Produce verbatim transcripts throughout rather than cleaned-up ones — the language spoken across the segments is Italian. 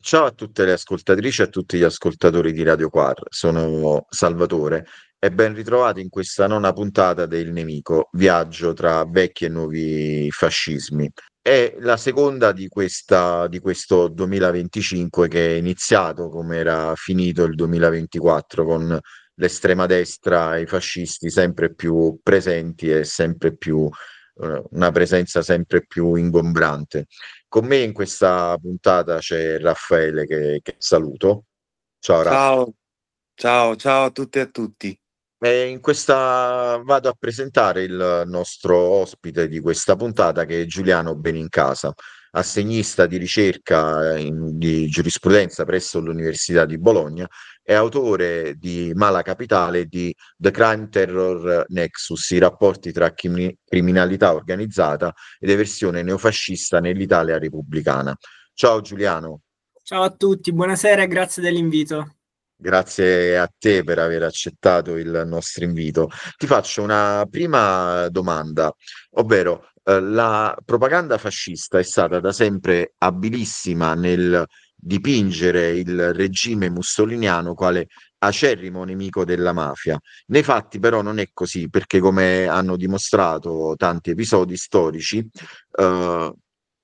Ciao a tutte le ascoltatrici e a tutti gli ascoltatori di Radio Quar, sono Salvatore e ben ritrovati in questa nona puntata del Nemico, viaggio tra vecchi e nuovi fascismi. È la seconda di questa, di questo duemilaventicinque che è iniziato come era finito il duemilaventiquattro con l'estrema destra e i fascisti sempre più presenti e sempre più, eh, una presenza sempre più ingombrante. Con me in questa puntata c'è Raffaele che, che saluto. Ciao Raffa. Ciao, ciao, ciao a tutte e a tutti. E in questa vado a presentare il nostro ospite di questa puntata che è Giuliano Benincasa, assegnista di ricerca in- di giurisprudenza presso l'Università di Bologna e autore di Mala Capitale e di The Crime Terror Nexus, i rapporti tra crimi- criminalità organizzata ed eversione neofascista nell'Italia repubblicana. Ciao Giuliano. Ciao a tutti, buonasera e grazie dell'invito. Grazie a te per aver accettato il nostro invito. Ti faccio una prima domanda, ovvero eh, la propaganda fascista è stata da sempre abilissima nel dipingere il regime mussoliniano quale acerrimo nemico della mafia. Nei fatti però non è così, perché come hanno dimostrato tanti episodi storici, eh,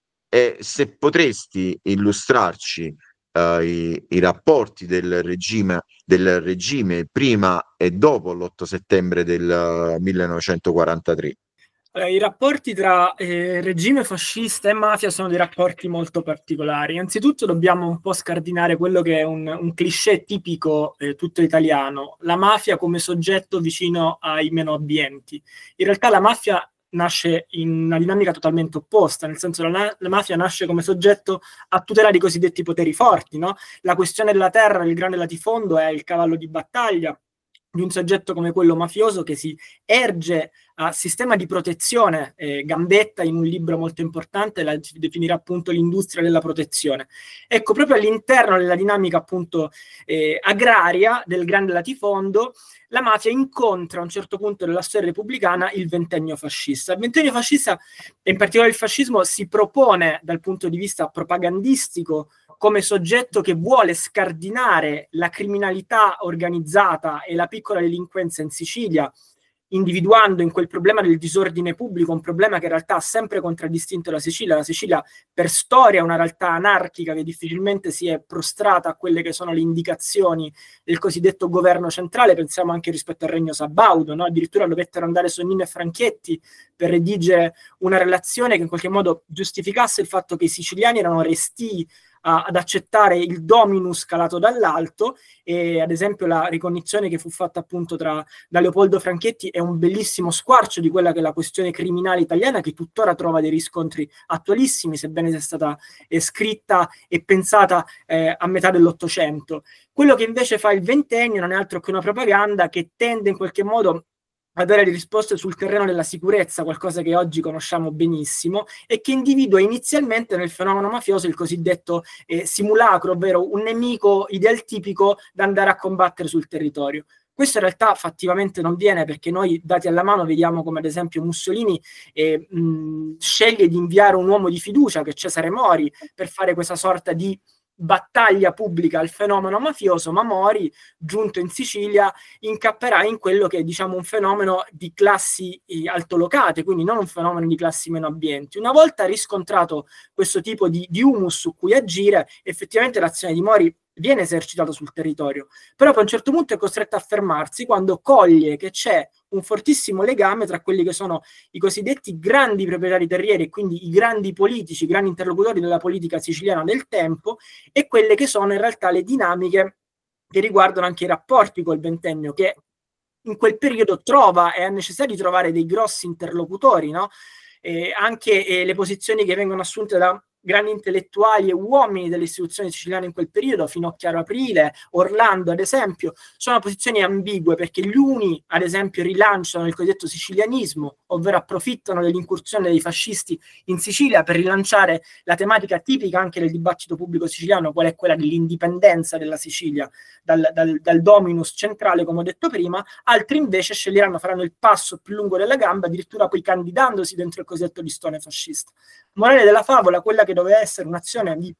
e se potresti illustrarci eh, i, i rapporti del regime, del regime prima e dopo l'otto settembre del eh, millenovecentoquarantatré. Allora, i rapporti tra eh, regime fascista e mafia sono dei rapporti molto particolari. Innanzitutto dobbiamo un po' scardinare quello che è un, un cliché tipico eh, tutto italiano, la mafia come soggetto vicino ai meno abbienti. In realtà la mafia nasce in una dinamica totalmente opposta, nel senso che la, la mafia nasce come soggetto a tutela dei cosiddetti poteri forti, no? La questione della terra, il grande latifondo è il cavallo di battaglia di un soggetto come quello mafioso che si erge a sistema di protezione. eh, Gambetta in un libro molto importante la definirà appunto l'industria della protezione. Ecco, proprio all'interno della dinamica appunto eh, agraria del grande latifondo, la mafia incontra a un certo punto della storia repubblicana il ventennio fascista. Il ventennio fascista, e in particolare il fascismo, si propone dal punto di vista propagandistico come soggetto che vuole scardinare la criminalità organizzata e la piccola delinquenza in Sicilia, individuando in quel problema del disordine pubblico un problema che in realtà ha sempre contraddistinto la Sicilia. La Sicilia per storia è una realtà anarchica che difficilmente si è prostrata a quelle che sono le indicazioni del cosiddetto governo centrale. Pensiamo anche rispetto al Regno Sabaudo, no? Addirittura dovettero andare Sonnino e Franchetti per redigere una relazione che in qualche modo giustificasse il fatto che i siciliani erano restii a, ad accettare il dominus calato dall'alto. E ad esempio la ricognizione che fu fatta appunto tra, da Leopoldo Franchetti è un bellissimo squarcio di quella che è la questione criminale italiana, che tuttora trova dei riscontri attualissimi, sebbene sia stata eh, scritta e pensata eh, a metà dell'Ottocento. Quello che invece fa il ventennio non è altro che una propaganda che tende in qualche modo a dare le risposte sul terreno della sicurezza, qualcosa che oggi conosciamo benissimo, e che individua inizialmente nel fenomeno mafioso il cosiddetto eh, simulacro, ovvero un nemico idealtipico da andare a combattere sul territorio. Questo in realtà fattivamente non viene, perché noi, dati alla mano, vediamo come ad esempio Mussolini eh, mh, sceglie di inviare un uomo di fiducia, che è Cesare Mori, per fare questa sorta di battaglia pubblica al fenomeno mafioso, ma Mori, giunto in Sicilia, incapperà in quello che è, diciamo, un fenomeno di classi eh, altolocate, quindi non un fenomeno di classi meno abbienti. Una volta riscontrato questo tipo di, di humus su cui agire, effettivamente l'azione di Mori viene esercitata sul territorio, però poi a un certo punto è costretto a fermarsi quando coglie che c'è un fortissimo legame tra quelli che sono i cosiddetti grandi proprietari terrieri, e quindi i grandi politici, i grandi interlocutori della politica siciliana del tempo, e quelle che sono in realtà le dinamiche che riguardano anche i rapporti col ventennio, che in quel periodo trova, è necessario trovare dei grossi interlocutori, no? Eh, anche eh, le posizioni che vengono assunte da grandi intellettuali e uomini delle istituzioni siciliane in quel periodo, Finocchiaro Aprile, Orlando ad esempio, sono posizioni ambigue, perché gli uni ad esempio rilanciano il cosiddetto sicilianismo, ovvero approfittano dell'incursione dei fascisti in Sicilia per rilanciare la tematica tipica anche del dibattito pubblico siciliano, qual è quella dell'indipendenza della Sicilia dal, dal, dal dominus centrale, come ho detto prima. Altri invece sceglieranno, faranno il passo più lungo della gamba, addirittura poi candidandosi dentro il cosiddetto listone fascista. Morale della favola, quella che doveva essere un'azione di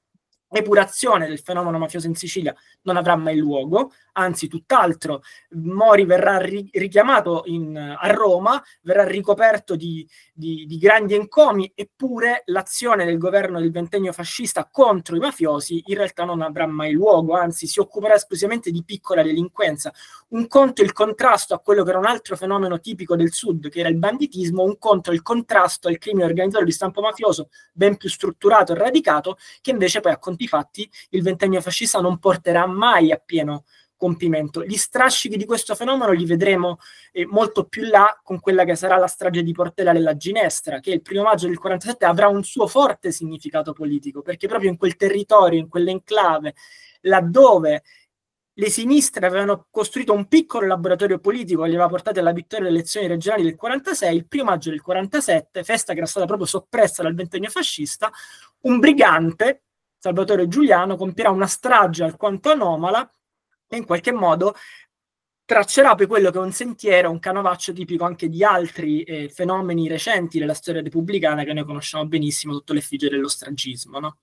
epurazione del fenomeno mafioso in Sicilia non avrà mai luogo, anzi tutt'altro. Mori verrà ri- richiamato in, a Roma, verrà ricoperto di, di, di grandi encomi, eppure l'azione del governo del ventennio fascista contro i mafiosi in realtà non avrà mai luogo, anzi si occuperà esclusivamente di piccola delinquenza. Un conto il contrasto a quello che era un altro fenomeno tipico del Sud, che era il banditismo, un conto il contrasto al crimine organizzato di stampo mafioso, ben più strutturato e radicato, che invece poi a conti fatti il ventennio fascista non porterà mai a pieno compimento. Gli strascichi di questo fenomeno li vedremo eh, molto più là con quella che sarà la strage di Portella della Ginestra, che il primo maggio del quarantasette avrà un suo forte significato politico, perché proprio in quel territorio, in quell'enclave, laddove le sinistre avevano costruito un piccolo laboratorio politico che li aveva portati alla vittoria delle elezioni regionali del quarantasei, il primo maggio del quarantasette, festa che era stata proprio soppressa dal ventennio fascista, un brigante, Salvatore Giuliano, compirà una strage alquanto anomala e in qualche modo traccerà poi quello che è un sentiero, un canovaccio tipico anche di altri eh, fenomeni recenti della storia repubblicana che noi conosciamo benissimo sotto l'effigie dello stragismo, no?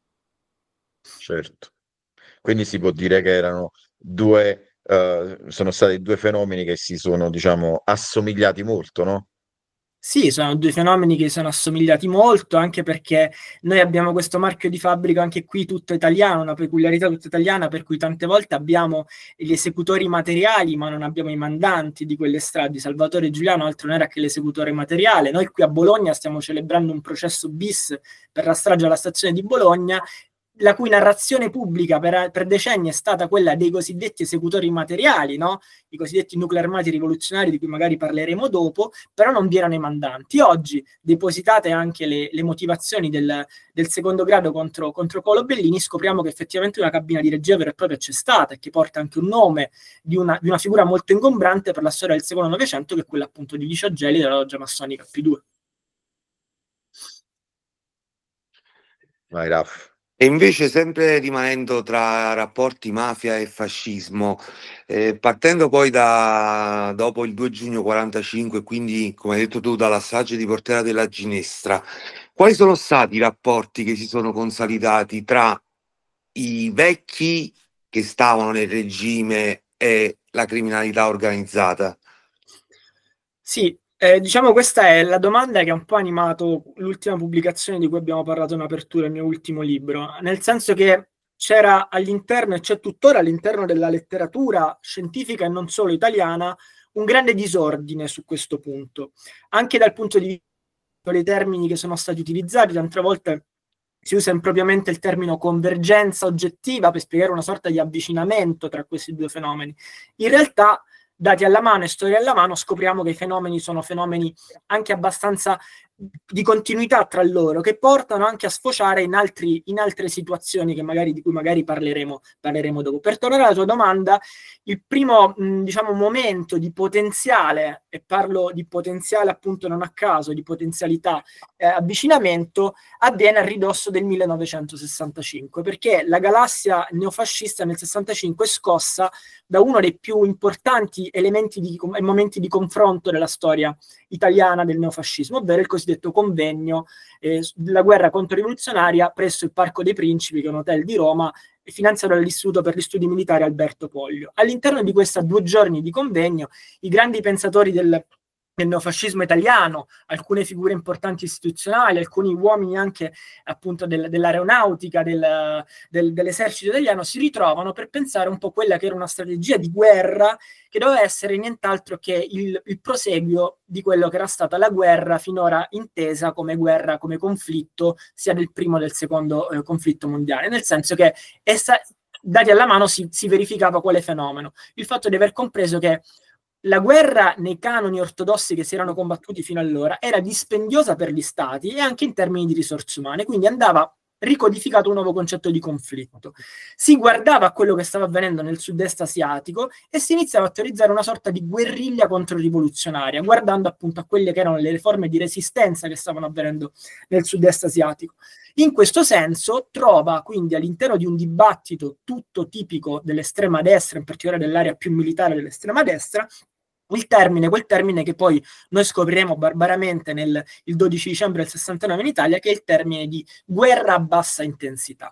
Certo. Quindi si può dire che erano due, eh, sono stati due fenomeni che si sono, diciamo, assomigliati molto, no? Sì, sono due fenomeni che sono assomigliati molto, anche perché noi abbiamo questo marchio di fabbrica anche qui tutto italiano, una peculiarità tutta italiana, per cui tante volte abbiamo gli esecutori materiali, ma non abbiamo i mandanti di quelle stragi. Salvatore Giuliano altro non era che l'esecutore materiale. Noi qui a Bologna stiamo celebrando un processo bis per la strage alla stazione di Bologna, la cui narrazione pubblica per, per decenni è stata quella dei cosiddetti esecutori materiali, no? I cosiddetti nuclei armati rivoluzionari, di cui magari parleremo dopo, però non vi erano i mandanti. Oggi, depositate anche le, le motivazioni del, del secondo grado contro, contro Colo Bellini, scopriamo che effettivamente una cabina di regia vera e propria c'è stata e che porta anche un nome di una, di una figura molto ingombrante per la storia del secondo Novecento, che è quella appunto di Licio Gelli della loggia massonica P due. Vai, Raff. E invece, sempre rimanendo tra rapporti mafia e fascismo, eh, partendo poi da dopo il due giugno quarantacinque, quindi come hai detto tu, dalla strage di Portella della Ginestra, quali sono stati i rapporti che si sono consolidati tra i vecchi che stavano nel regime e la criminalità organizzata? Sì, eh, diciamo questa è la domanda che ha un po' animato l'ultima pubblicazione di cui abbiamo parlato in apertura, il mio ultimo libro, nel senso che c'era all'interno, e c'è tuttora all'interno della letteratura scientifica e non solo italiana, un grande disordine su questo punto, anche dal punto di vista dei termini che sono stati utilizzati. Tante volte si usa impropriamente il termine convergenza oggettiva per spiegare una sorta di avvicinamento tra questi due fenomeni. In realtà, dati alla mano e storia alla mano, scopriamo che i fenomeni sono fenomeni anche abbastanza di continuità tra loro, che portano anche a sfociare in, altri, in altre situazioni che magari, di cui magari parleremo, parleremo dopo. Per tornare alla tua domanda, il primo mh, diciamo, momento di potenziale, e parlo di potenziale appunto non a caso, di potenzialità eh, avvicinamento, avviene a ridosso del millenovecentosessantacinque, perché la galassia neofascista nel sessantacinque è scossa da uno dei più importanti elementi di, e momenti di confronto della storia italiana del neofascismo, ovvero il cosiddetto convegno eh, della guerra controrivoluzionaria presso il Parco dei Principi, che è un hotel di Roma, finanziato dall'Istituto per gli Studi Militari Alberto Pollio. All'interno di questi due giorni di convegno, i grandi pensatori del del neofascismo italiano, alcune figure importanti istituzionali, alcuni uomini anche appunto del, dell'aeronautica, del, del, dell'esercito italiano, si ritrovano per pensare un po' quella che era una strategia di guerra che doveva essere nient'altro che il, il proseguio di quello che era stata la guerra finora intesa come guerra, come conflitto, sia del primo che del secondo eh, conflitto mondiale, nel senso che essa, dati alla mano si, si verificava quale fenomeno? Il fatto di aver compreso che la guerra nei canoni ortodossi che si erano combattuti fino allora era dispendiosa per gli stati e anche in termini di risorse umane, quindi andava ricodificato un nuovo concetto di conflitto. Si guardava a quello che stava avvenendo nel sud-est asiatico e si iniziava a teorizzare una sorta di guerriglia controrivoluzionaria, guardando appunto a quelle che erano le forme di resistenza che stavano avvenendo nel sud-est asiatico. In questo senso trova quindi all'interno di un dibattito tutto tipico dell'estrema destra, in particolare dell'area più militare dell'estrema destra, il termine, quel termine che poi noi scopriremo barbaramente nel, il dodici dicembre del sessantanove in Italia, che è il termine di guerra a bassa intensità.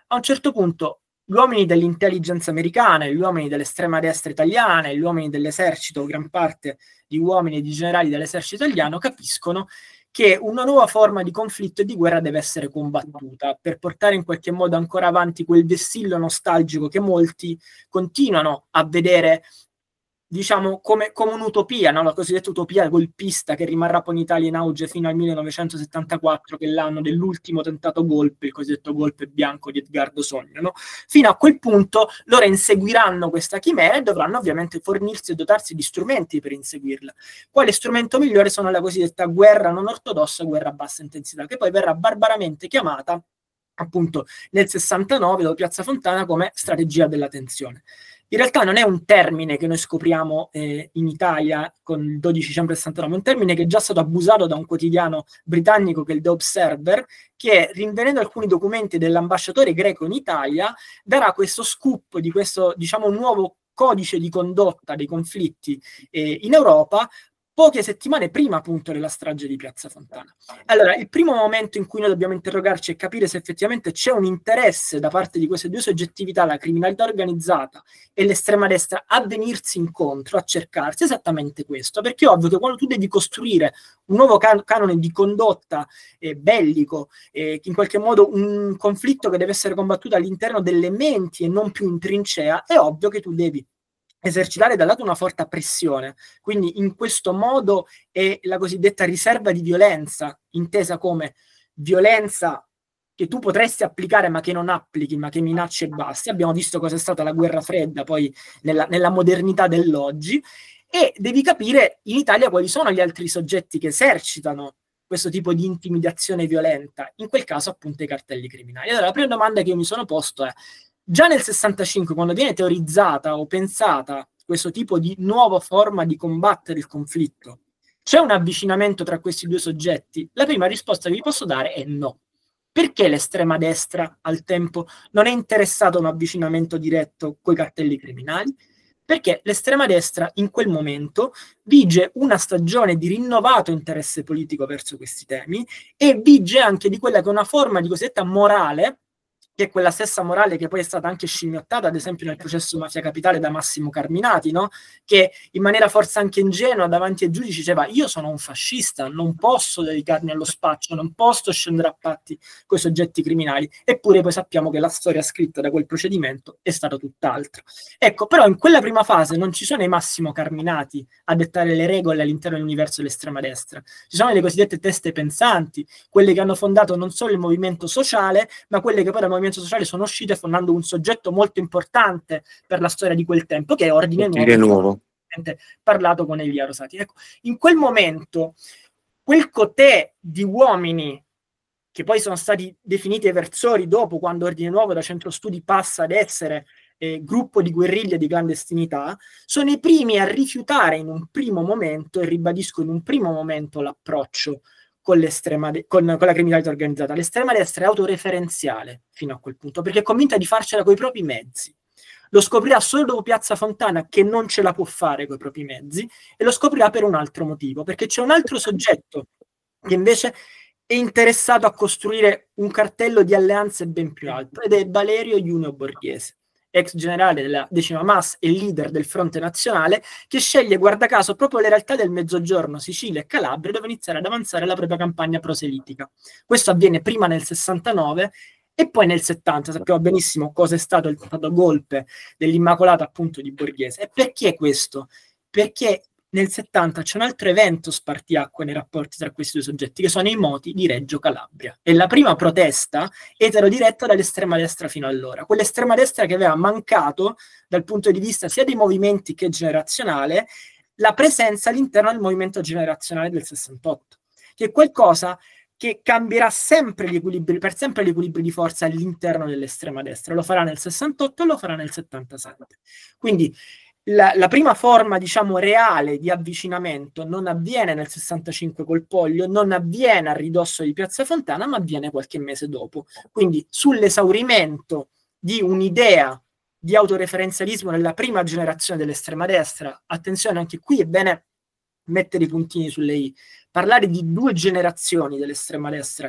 A un certo punto gli uomini dell'intelligence americana, gli uomini dell'estrema destra italiana, gli uomini dell'esercito, gran parte di uomini e di generali dell'esercito italiano capiscono che una nuova forma di conflitto e di guerra deve essere combattuta per portare in qualche modo ancora avanti quel vessillo nostalgico che molti continuano a vedere, diciamo, come, come un'utopia, no? La cosiddetta utopia golpista che rimarrà poi in Italia in auge fino al millenovecentosettantaquattro, che è l'anno dell'ultimo tentato golpe, il cosiddetto golpe bianco di Edgardo Sogno, no? Fino a quel punto loro inseguiranno questa chimera e dovranno ovviamente fornirsi e dotarsi di strumenti per inseguirla. Quale strumento migliore sono la cosiddetta guerra non ortodossa, guerra a bassa intensità, che poi verrà barbaramente chiamata appunto nel sessantanove, dopo Piazza Fontana, come strategia della tensione. In realtà non è un termine che noi scopriamo eh, in Italia con il dodici dicembre sessantanove, è un termine che è già stato abusato da un quotidiano britannico che è il The Observer, che, rinvenendo alcuni documenti dell'ambasciatore greco in Italia, darà questo scoop di questo, diciamo, nuovo codice di condotta dei conflitti eh, in Europa, poche settimane prima appunto della strage di Piazza Fontana. Allora, il primo momento in cui noi dobbiamo interrogarci e capire se effettivamente c'è un interesse da parte di queste due soggettività, la criminalità organizzata e l'estrema destra, a venirsi incontro, a cercarsi, esattamente questo, perché è ovvio che quando tu devi costruire un nuovo can- canone di condotta eh, bellico, eh, in qualche modo un conflitto che deve essere combattuto all'interno delle menti e non più in trincea, è ovvio che tu devi esercitare da lato una forte pressione, quindi in questo modo è la cosiddetta riserva di violenza, intesa come violenza che tu potresti applicare ma che non applichi, ma che minaccia e basti. Abbiamo visto cosa è stata la guerra fredda poi nella, nella modernità dell'oggi, e devi capire in Italia quali sono gli altri soggetti che esercitano questo tipo di intimidazione violenta, in quel caso appunto i cartelli criminali. Allora la prima domanda che io mi sono posto è: già nel sessantacinque, quando viene teorizzata o pensata questo tipo di nuova forma di combattere il conflitto, c'è un avvicinamento tra questi due soggetti? La prima risposta che vi posso dare è no. Perché l'estrema destra al tempo non è interessata a un avvicinamento diretto coi cartelli criminali? Perché l'estrema destra in quel momento vige una stagione di rinnovato interesse politico verso questi temi e vige anche di quella che è una forma di cosiddetta morale, che è quella stessa morale che poi è stata anche scimmiottata, ad esempio nel processo Mafia Capitale da Massimo Carminati, no? Che in maniera forse anche ingenua davanti ai giudici diceva: io sono un fascista, non posso dedicarmi allo spaccio, non posso scendere a patti con i soggetti criminali. Eppure poi sappiamo che la storia scritta da quel procedimento è stata tutt'altro. Ecco, però in quella prima fase non ci sono i Massimo Carminati a dettare le regole all'interno dell'universo dell'estrema destra, ci sono le cosiddette teste pensanti, quelle che hanno fondato non solo il movimento sociale, ma quelle che poi dal movimento sociale sono uscite fondando un soggetto molto importante per la storia di quel tempo, che è Ordine Nuovo, nuovo. parlato con Elia Rosati. Ecco, in quel momento quel cotè di uomini che poi sono stati definiti eversori dopo, quando Ordine Nuovo da centro studi passa ad essere eh, gruppo di guerriglia di clandestinità, sono i primi a rifiutare in un primo momento, e ribadisco in un primo momento, l'approccio con l'estrema de- con, con la criminalità organizzata. L'estrema destra è autoreferenziale fino a quel punto, perché è convinta di farcela coi propri mezzi. Lo scoprirà solo dopo Piazza Fontana che non ce la può fare coi propri mezzi, e lo scoprirà per un altro motivo, perché c'è un altro soggetto che invece è interessato a costruire un cartello di alleanze ben più alto, ed è Valerio Junio Borghese, ex generale della decima M A S e leader del Fronte Nazionale, che sceglie, guarda caso, proprio le realtà del Mezzogiorno, Sicilia e Calabria, dove iniziare ad avanzare la propria campagna proselitica. Questo avviene prima nel sessantanove e poi nel settanta. Sappiamo benissimo cosa è stato il tentato golpe dell'Immacolata, appunto, di Borghese. E perché questo? Perché nel settanta c'è un altro evento spartiacque nei rapporti tra questi due soggetti, che sono i moti di Reggio Calabria. E la prima protesta eterodiretta dall'estrema destra fino allora, quell'estrema destra che aveva mancato dal punto di vista sia dei movimenti che generazionale la presenza all'interno del movimento generazionale del sessantotto, che è qualcosa che cambierà sempre gli equilibri, per sempre gli equilibri di forza all'interno dell'estrema destra. Lo farà nel sessantotto e lo farà nel settantasette. Quindi La, la prima forma, diciamo, reale di avvicinamento non avviene nel sessantacinque col Poglio, non avviene a ridosso di Piazza Fontana, ma avviene qualche mese dopo. Quindi sull'esaurimento di un'idea di autoreferenzialismo nella prima generazione dell'estrema destra, attenzione, anche qui è bene mettere i puntini sulle i, parlare di due generazioni dell'estrema destra che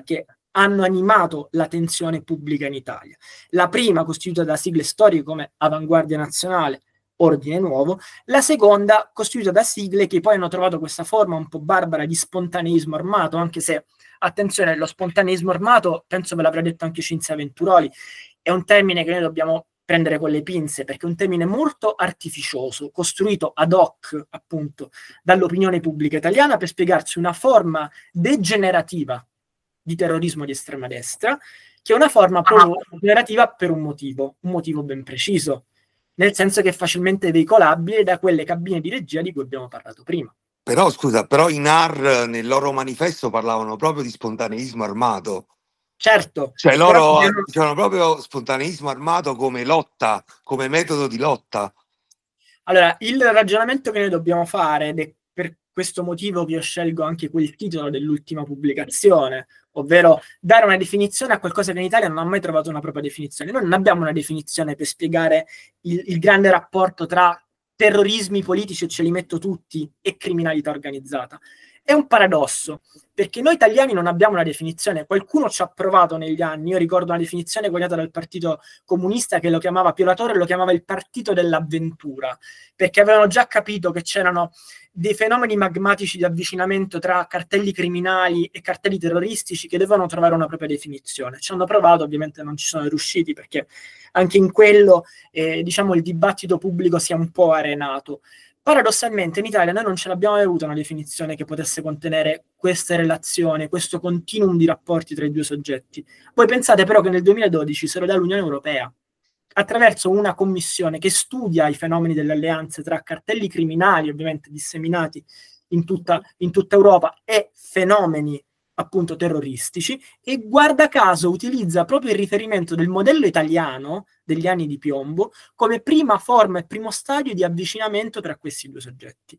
hanno animato l'attenzione pubblica in Italia. La prima costituita da sigle storiche come Avanguardia Nazionale, Ordine Nuovo, la seconda costituita da sigle che poi hanno trovato questa forma un po' barbara di spontaneismo armato, anche se, attenzione, lo spontaneismo armato, penso ve l'avrà detto anche Cinzia Venturoli, è un termine che noi dobbiamo prendere con le pinze, perché è un termine molto artificioso, costruito ad hoc, appunto, dall'opinione pubblica italiana per spiegarsi una forma degenerativa di terrorismo di estrema destra, che è una forma proprio degenerativa per un motivo, un motivo ben preciso, nel senso che è facilmente veicolabile da quelle cabine di regia di cui abbiamo parlato prima. Però scusa, però i N A R nel loro manifesto parlavano proprio di spontaneismo armato. Certo. Cioè loro però... dicevano proprio spontaneismo armato come lotta, come metodo di lotta. Allora, il ragionamento che noi dobbiamo fare, ed è per questo motivo che io scelgo anche quel titolo dell'ultima pubblicazione, ovvero dare una definizione a qualcosa che in Italia non ha mai trovato una propria definizione. Noi non abbiamo una definizione per spiegare il, il grande rapporto tra terrorismi politici, e ce li metto tutti, e criminalità organizzata. È un paradosso, perché noi italiani non abbiamo una definizione. Qualcuno ci ha provato negli anni. Io ricordo una definizione coniata dal Partito Comunista che lo chiamava, Pio La Torre lo chiamava il partito dell'avventura, perché avevano già capito che c'erano dei fenomeni magmatici di avvicinamento tra cartelli criminali e cartelli terroristici che dovevano trovare una propria definizione. Ci hanno provato, ovviamente non ci sono riusciti, perché anche in quello eh, diciamo il dibattito pubblico si è un po' arenato. Paradossalmente in Italia noi non ce l'abbiamo mai avuta una definizione che potesse contenere queste relazioni, questo continuum di rapporti tra i due soggetti. Voi pensate però che nel duemiladodici se lo dà l'Unione Europea, attraverso una commissione che studia i fenomeni delle alleanze tra cartelli criminali, ovviamente disseminati in tutta, in tutta Europa, e fenomeni appunto terroristici, e guarda caso utilizza proprio il riferimento del modello italiano degli anni di piombo come prima forma e primo stadio di avvicinamento tra questi due soggetti.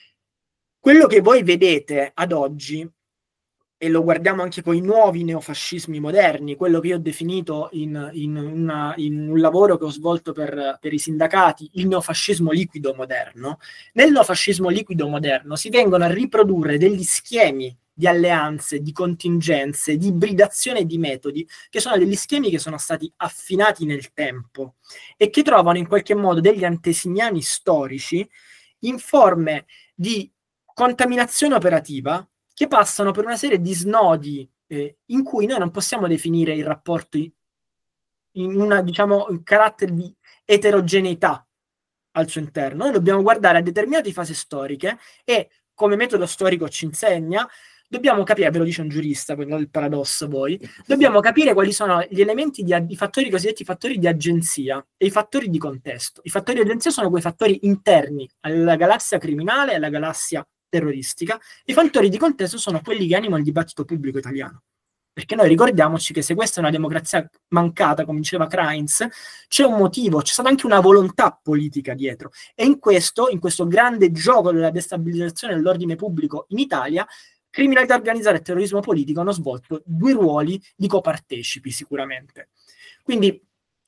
Quello che voi vedete ad oggi, e lo guardiamo anche con i nuovi neofascismi moderni, quello che io ho definito in, in, una, in un lavoro che ho svolto per, per i sindacati, il neofascismo liquido moderno. Nel neofascismo liquido moderno si vengono a riprodurre degli schemi di alleanze, di contingenze, di ibridazione di metodi, che sono degli schemi che sono stati affinati nel tempo e che trovano in qualche modo degli antesignani storici in forme di contaminazione operativa che passano per una serie di snodi eh, in cui noi non possiamo definire il rapporto in una, diciamo, un carattere di eterogeneità al suo interno. Noi dobbiamo guardare a determinate fasi storiche e, come metodo storico ci insegna, dobbiamo capire, ve lo dice un giurista, quello del paradosso voi, dobbiamo capire quali sono gli elementi, di, i fattori cosiddetti fattori di agenzia e i fattori di contesto. I fattori di agenzia sono quei fattori interni alla galassia criminale e alla galassia terroristica. I fattori di contesto sono quelli che animano il dibattito pubblico italiano. Perché noi ricordiamoci che se questa è una democrazia mancata, come diceva Krainz, c'è un motivo, c'è stata anche una volontà politica dietro. E in questo, in questo grande gioco della destabilizzazione dell'ordine pubblico in Italia, criminalità organizzata e terrorismo politico hanno svolto due ruoli di copartecipi sicuramente. Quindi,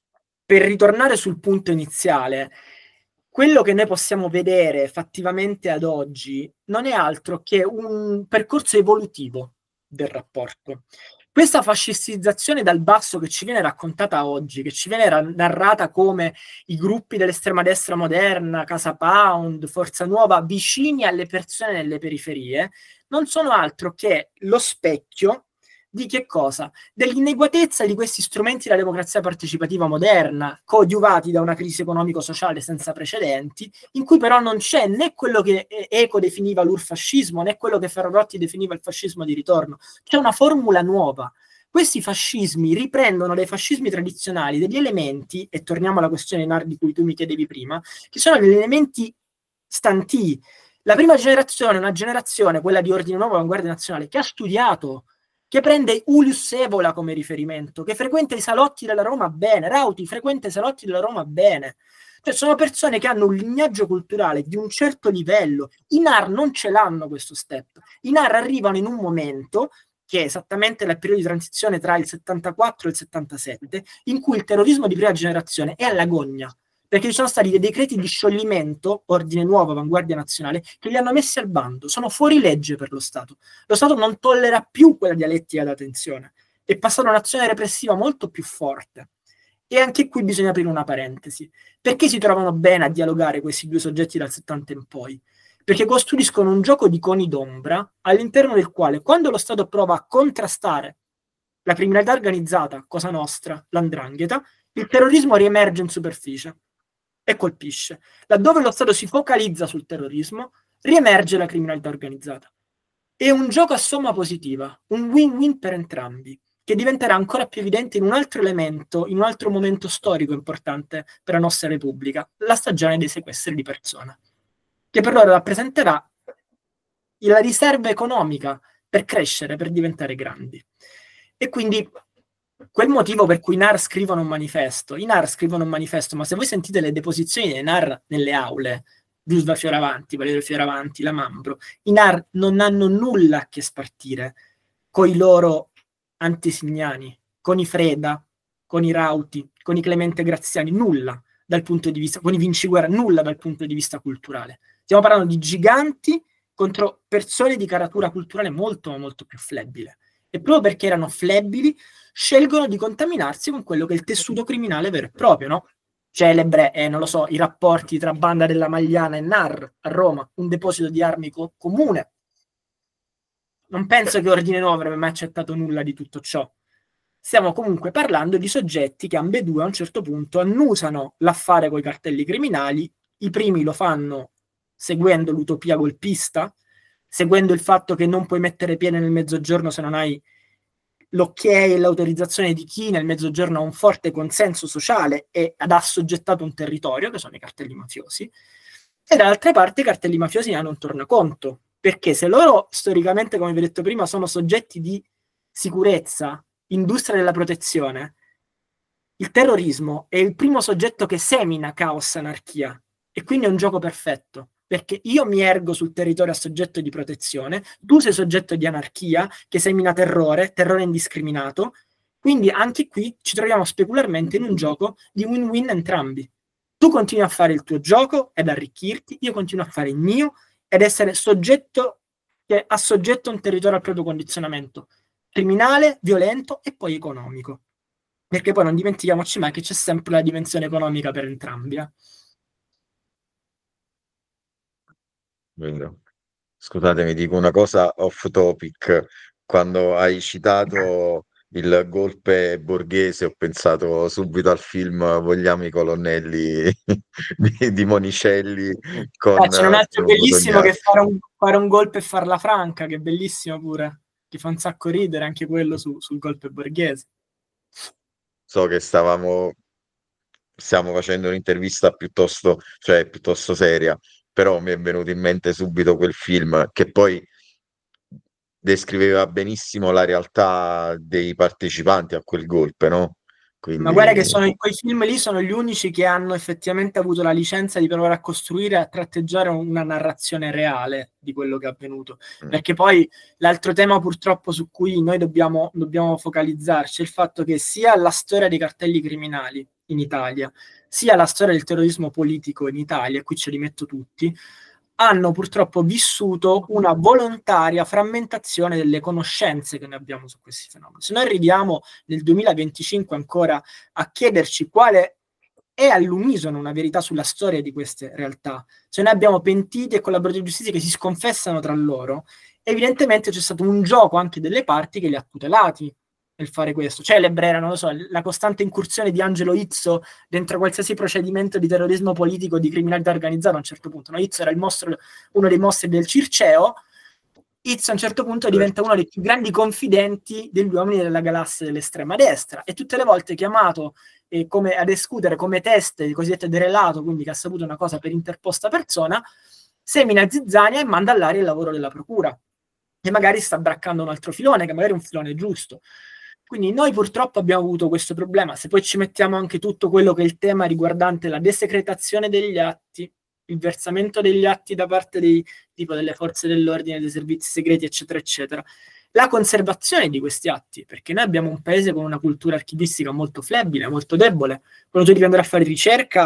per ritornare sul punto iniziale, quello che noi possiamo vedere fattivamente ad oggi non è altro che un percorso evolutivo del rapporto. Questa fascistizzazione dal basso che ci viene raccontata oggi, che ci viene narrata come i gruppi dell'estrema destra moderna, Casa Pound, Forza Nuova, vicini alle persone nelle periferie, non sono altro che lo specchio di che cosa? Dell'inadeguatezza di questi strumenti della democrazia partecipativa moderna, coadiuvati da una crisi economico-sociale senza precedenti, in cui però non c'è né quello che Eco definiva l'urfascismo, né quello che Ferrarotti definiva il fascismo di ritorno. C'è una formula nuova. Questi fascismi riprendono dai fascismi tradizionali degli elementi, e torniamo alla questione N A R di cui tu mi chiedevi prima, che sono degli elementi stantii. La prima generazione è una generazione, quella di Ordine Nuovo, Avanguardia Nazionale, che ha studiato, che prende Ulius Evola come riferimento, che frequenta i salotti della Roma bene, Rauti frequenta i salotti della Roma bene. Cioè sono persone che hanno un lignaggio culturale di un certo livello. I N A R non ce l'hanno questo step. I N A R arrivano in un momento, che è esattamente il periodo di transizione tra il settantaquattro e il settantasette, in cui il terrorismo di prima generazione è all'agonia, perché ci sono stati dei decreti di scioglimento, Ordine Nuovo, Avanguardia Nazionale, che li hanno messi al bando, sono fuori legge per lo Stato. Lo Stato non tollera più quella dialettica da tensione. è passata un'azione repressiva molto più forte. E anche qui bisogna aprire una parentesi. Perché si trovano bene a dialogare questi due soggetti dal settanta in poi? Perché costruiscono un gioco di coni d'ombra all'interno del quale, quando lo Stato prova a contrastare la criminalità organizzata, Cosa Nostra, l'Andrangheta, il terrorismo riemerge in superficie e colpisce. Laddove lo Stato si focalizza sul terrorismo, riemerge la criminalità organizzata. È un gioco a somma positiva, un win-win per entrambi, che diventerà ancora più evidente in un altro elemento, in un altro momento storico importante per la nostra Repubblica, la stagione dei sequestri di persona, che per loro rappresenterà la riserva economica per crescere, per diventare grandi. E quindi quel motivo per cui i N A R scrivono un manifesto, i N A R scrivono un manifesto, ma se voi sentite le deposizioni dei N A R nelle aule, Giusva Fioravanti, Valerio Fioravanti, la Mambro, i N A R non hanno nulla a che spartire con i loro antesignani, con i Freda, con i Rauti, con i Clemente Graziani, nulla dal punto di vista, con i Vinciguerra, nulla dal punto di vista culturale. Stiamo parlando di giganti contro persone di caratura culturale molto, molto più flebile. E proprio perché erano flebili, scelgono di contaminarsi con quello che è il tessuto criminale vero e proprio, no? Celebre, eh, non lo so, i rapporti tra Banda della Magliana e N A R a Roma, un deposito di armi co- comune. Non penso che Ordine Nuovo avrebbe mai accettato nulla di tutto ciò. Stiamo comunque parlando di soggetti che ambedue a un certo punto annusano l'affare con i cartelli criminali. I primi lo fanno seguendo l'utopia golpista, seguendo il fatto che non puoi mettere piede nel Mezzogiorno se non hai l'ok e l'autorizzazione di chi nel Mezzogiorno ha un forte consenso sociale e ha assoggettato un territorio, che sono i cartelli mafiosi, e dall'altra parte i cartelli mafiosi hanno un tornaconto, perché se loro storicamente, come vi ho detto prima, sono soggetti di sicurezza, industria della protezione, il terrorismo è il primo soggetto che semina caos e anarchia, e quindi è un gioco perfetto, perché io mi ergo sul territorio a soggetto di protezione, tu sei soggetto di anarchia, che semina terrore, terrore indiscriminato, quindi anche qui ci troviamo specularmente in un gioco di win-win entrambi. Tu continui a fare il tuo gioco ed arricchirti, io continuo a fare il mio ed essere soggetto che ha soggetto un territorio al proprio condizionamento criminale, violento e poi economico. Perché poi non dimentichiamoci mai che c'è sempre la dimensione economica per entrambi. Eh. Scusatemi, dico una cosa off topic. Quando hai citato il golpe borghese, ho pensato subito al film Vogliamo i colonnelli di, di Monicelli con Eh, c'è un altro Colombo bellissimo Tognazzi. che fare un, fare un golpe e farla franca, che è bellissimo pure, che fa un sacco ridere anche quello su, sul golpe borghese. So che stavamo, stiamo facendo un'intervista piuttosto, cioè, piuttosto seria, però mi è venuto in mente subito quel film che poi descriveva benissimo la realtà dei partecipanti a quel golpe, no? Ma guarda che Quindi sono, quei film lì sono gli unici che hanno effettivamente avuto la licenza di provare a costruire e a tratteggiare una narrazione reale di quello che è avvenuto. mm, Perché poi l'altro tema purtroppo su cui noi dobbiamo, dobbiamo focalizzarci è il fatto che sia la storia dei cartelli criminali in Italia, sia la storia del terrorismo politico in Italia, e qui ce li metto tutti, hanno purtroppo vissuto una volontaria frammentazione delle conoscenze che noi abbiamo su questi fenomeni. Se noi arriviamo nel duemilaventicinque ancora a chiederci quale è all'unisono una verità sulla storia di queste realtà, se noi abbiamo pentiti e collaboratori di giustizia che si sconfessano tra loro, evidentemente c'è stato un gioco anche delle parti che li ha tutelati nel fare questo. Celebre era, non lo so, la costante incursione di Angelo Izzo dentro qualsiasi procedimento di terrorismo politico, di criminalità organizzata a un certo punto. No? Izzo era il mostro, uno dei mostri del Circeo. Izzo a un certo punto diventa uno dei più grandi confidenti degli uomini della galassia dell'estrema destra e tutte le volte chiamato eh, come, a discutere come teste cosiddette derelato, quindi che ha saputo una cosa per interposta persona, semina zizzania e manda all'aria il lavoro della procura e magari sta braccando un altro filone che magari è un filone giusto. Quindi noi purtroppo abbiamo avuto questo problema. Se poi ci mettiamo anche tutto quello che è il tema riguardante la desecretazione degli atti, il versamento degli atti da parte dei, tipo delle forze dell'ordine, dei servizi segreti, eccetera, eccetera, la conservazione di questi atti, perché noi abbiamo un paese con una cultura archivistica molto flebile, molto debole. Quando tu devi andare a fare ricerca,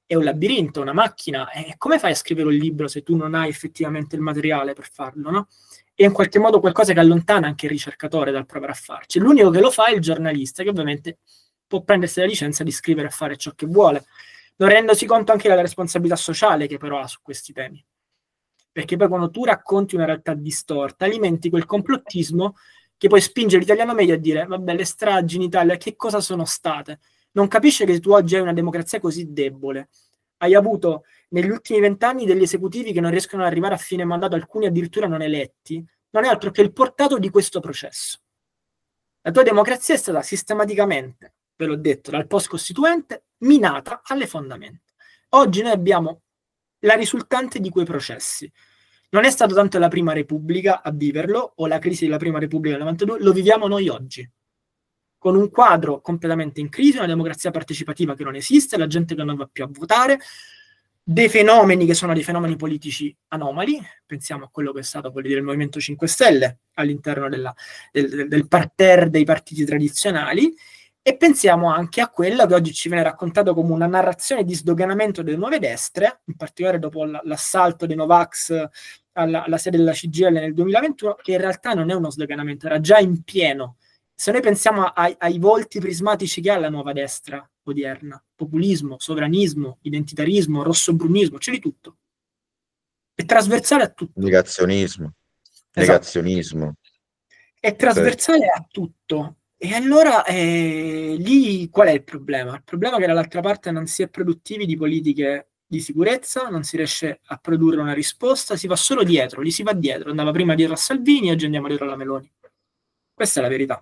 è un labirinto, una macchina, e come fai a scrivere un libro se tu non hai effettivamente il materiale per farlo, no? È in qualche modo qualcosa che allontana anche il ricercatore dal provare a farci. L'unico che lo fa è il giornalista, che ovviamente può prendersi la licenza di scrivere e fare ciò che vuole, non rendosi conto anche della responsabilità sociale che però ha su questi temi. Perché poi quando tu racconti una realtà distorta, alimenti quel complottismo che poi spinge l'italiano medio a dire vabbè, le stragi in Italia che cosa sono state? Non capisce che tu oggi hai una democrazia così debole. Hai avuto negli ultimi vent'anni degli esecutivi che non riescono ad arrivare a fine mandato, alcuni addirittura non eletti. Non è altro che il portato di questo processo. La tua democrazia è stata sistematicamente, ve l'ho detto, dal post costituente, minata alle fondamenta. Oggi noi abbiamo la risultante di quei processi. Non è stata tanto la Prima Repubblica a viverlo, o la crisi della Prima Repubblica del novantadue, lo viviamo noi oggi. Con un quadro completamente in crisi, una democrazia partecipativa che non esiste, la gente che non va più a votare, dei fenomeni che sono dei fenomeni politici anomali, pensiamo a quello che è stato, voglio dire, il Movimento cinque Stelle all'interno della, del, del parterre dei partiti tradizionali, e pensiamo anche a quello che oggi ci viene raccontato come una narrazione di sdoganamento delle nuove destre, in particolare dopo l'assalto dei Novax alla, alla sede della C G I L nel duemilaventuno, che in realtà non è uno sdoganamento, era già in pieno. Se noi pensiamo ai, ai volti prismatici che ha la nuova destra odierna, populismo, sovranismo, identitarismo, rosso-brunismo, c'è di tutto. È trasversale a tutto. Negazionismo. Esatto. Negazionismo. È trasversale a tutto. E allora eh, lì qual è il problema? Il problema è che dall'altra parte non si è produttivi di politiche di sicurezza, non si riesce a produrre una risposta, si va solo dietro, lì si va dietro. Andava prima dietro a Salvini, oggi andiamo dietro alla Meloni. Questa è la verità.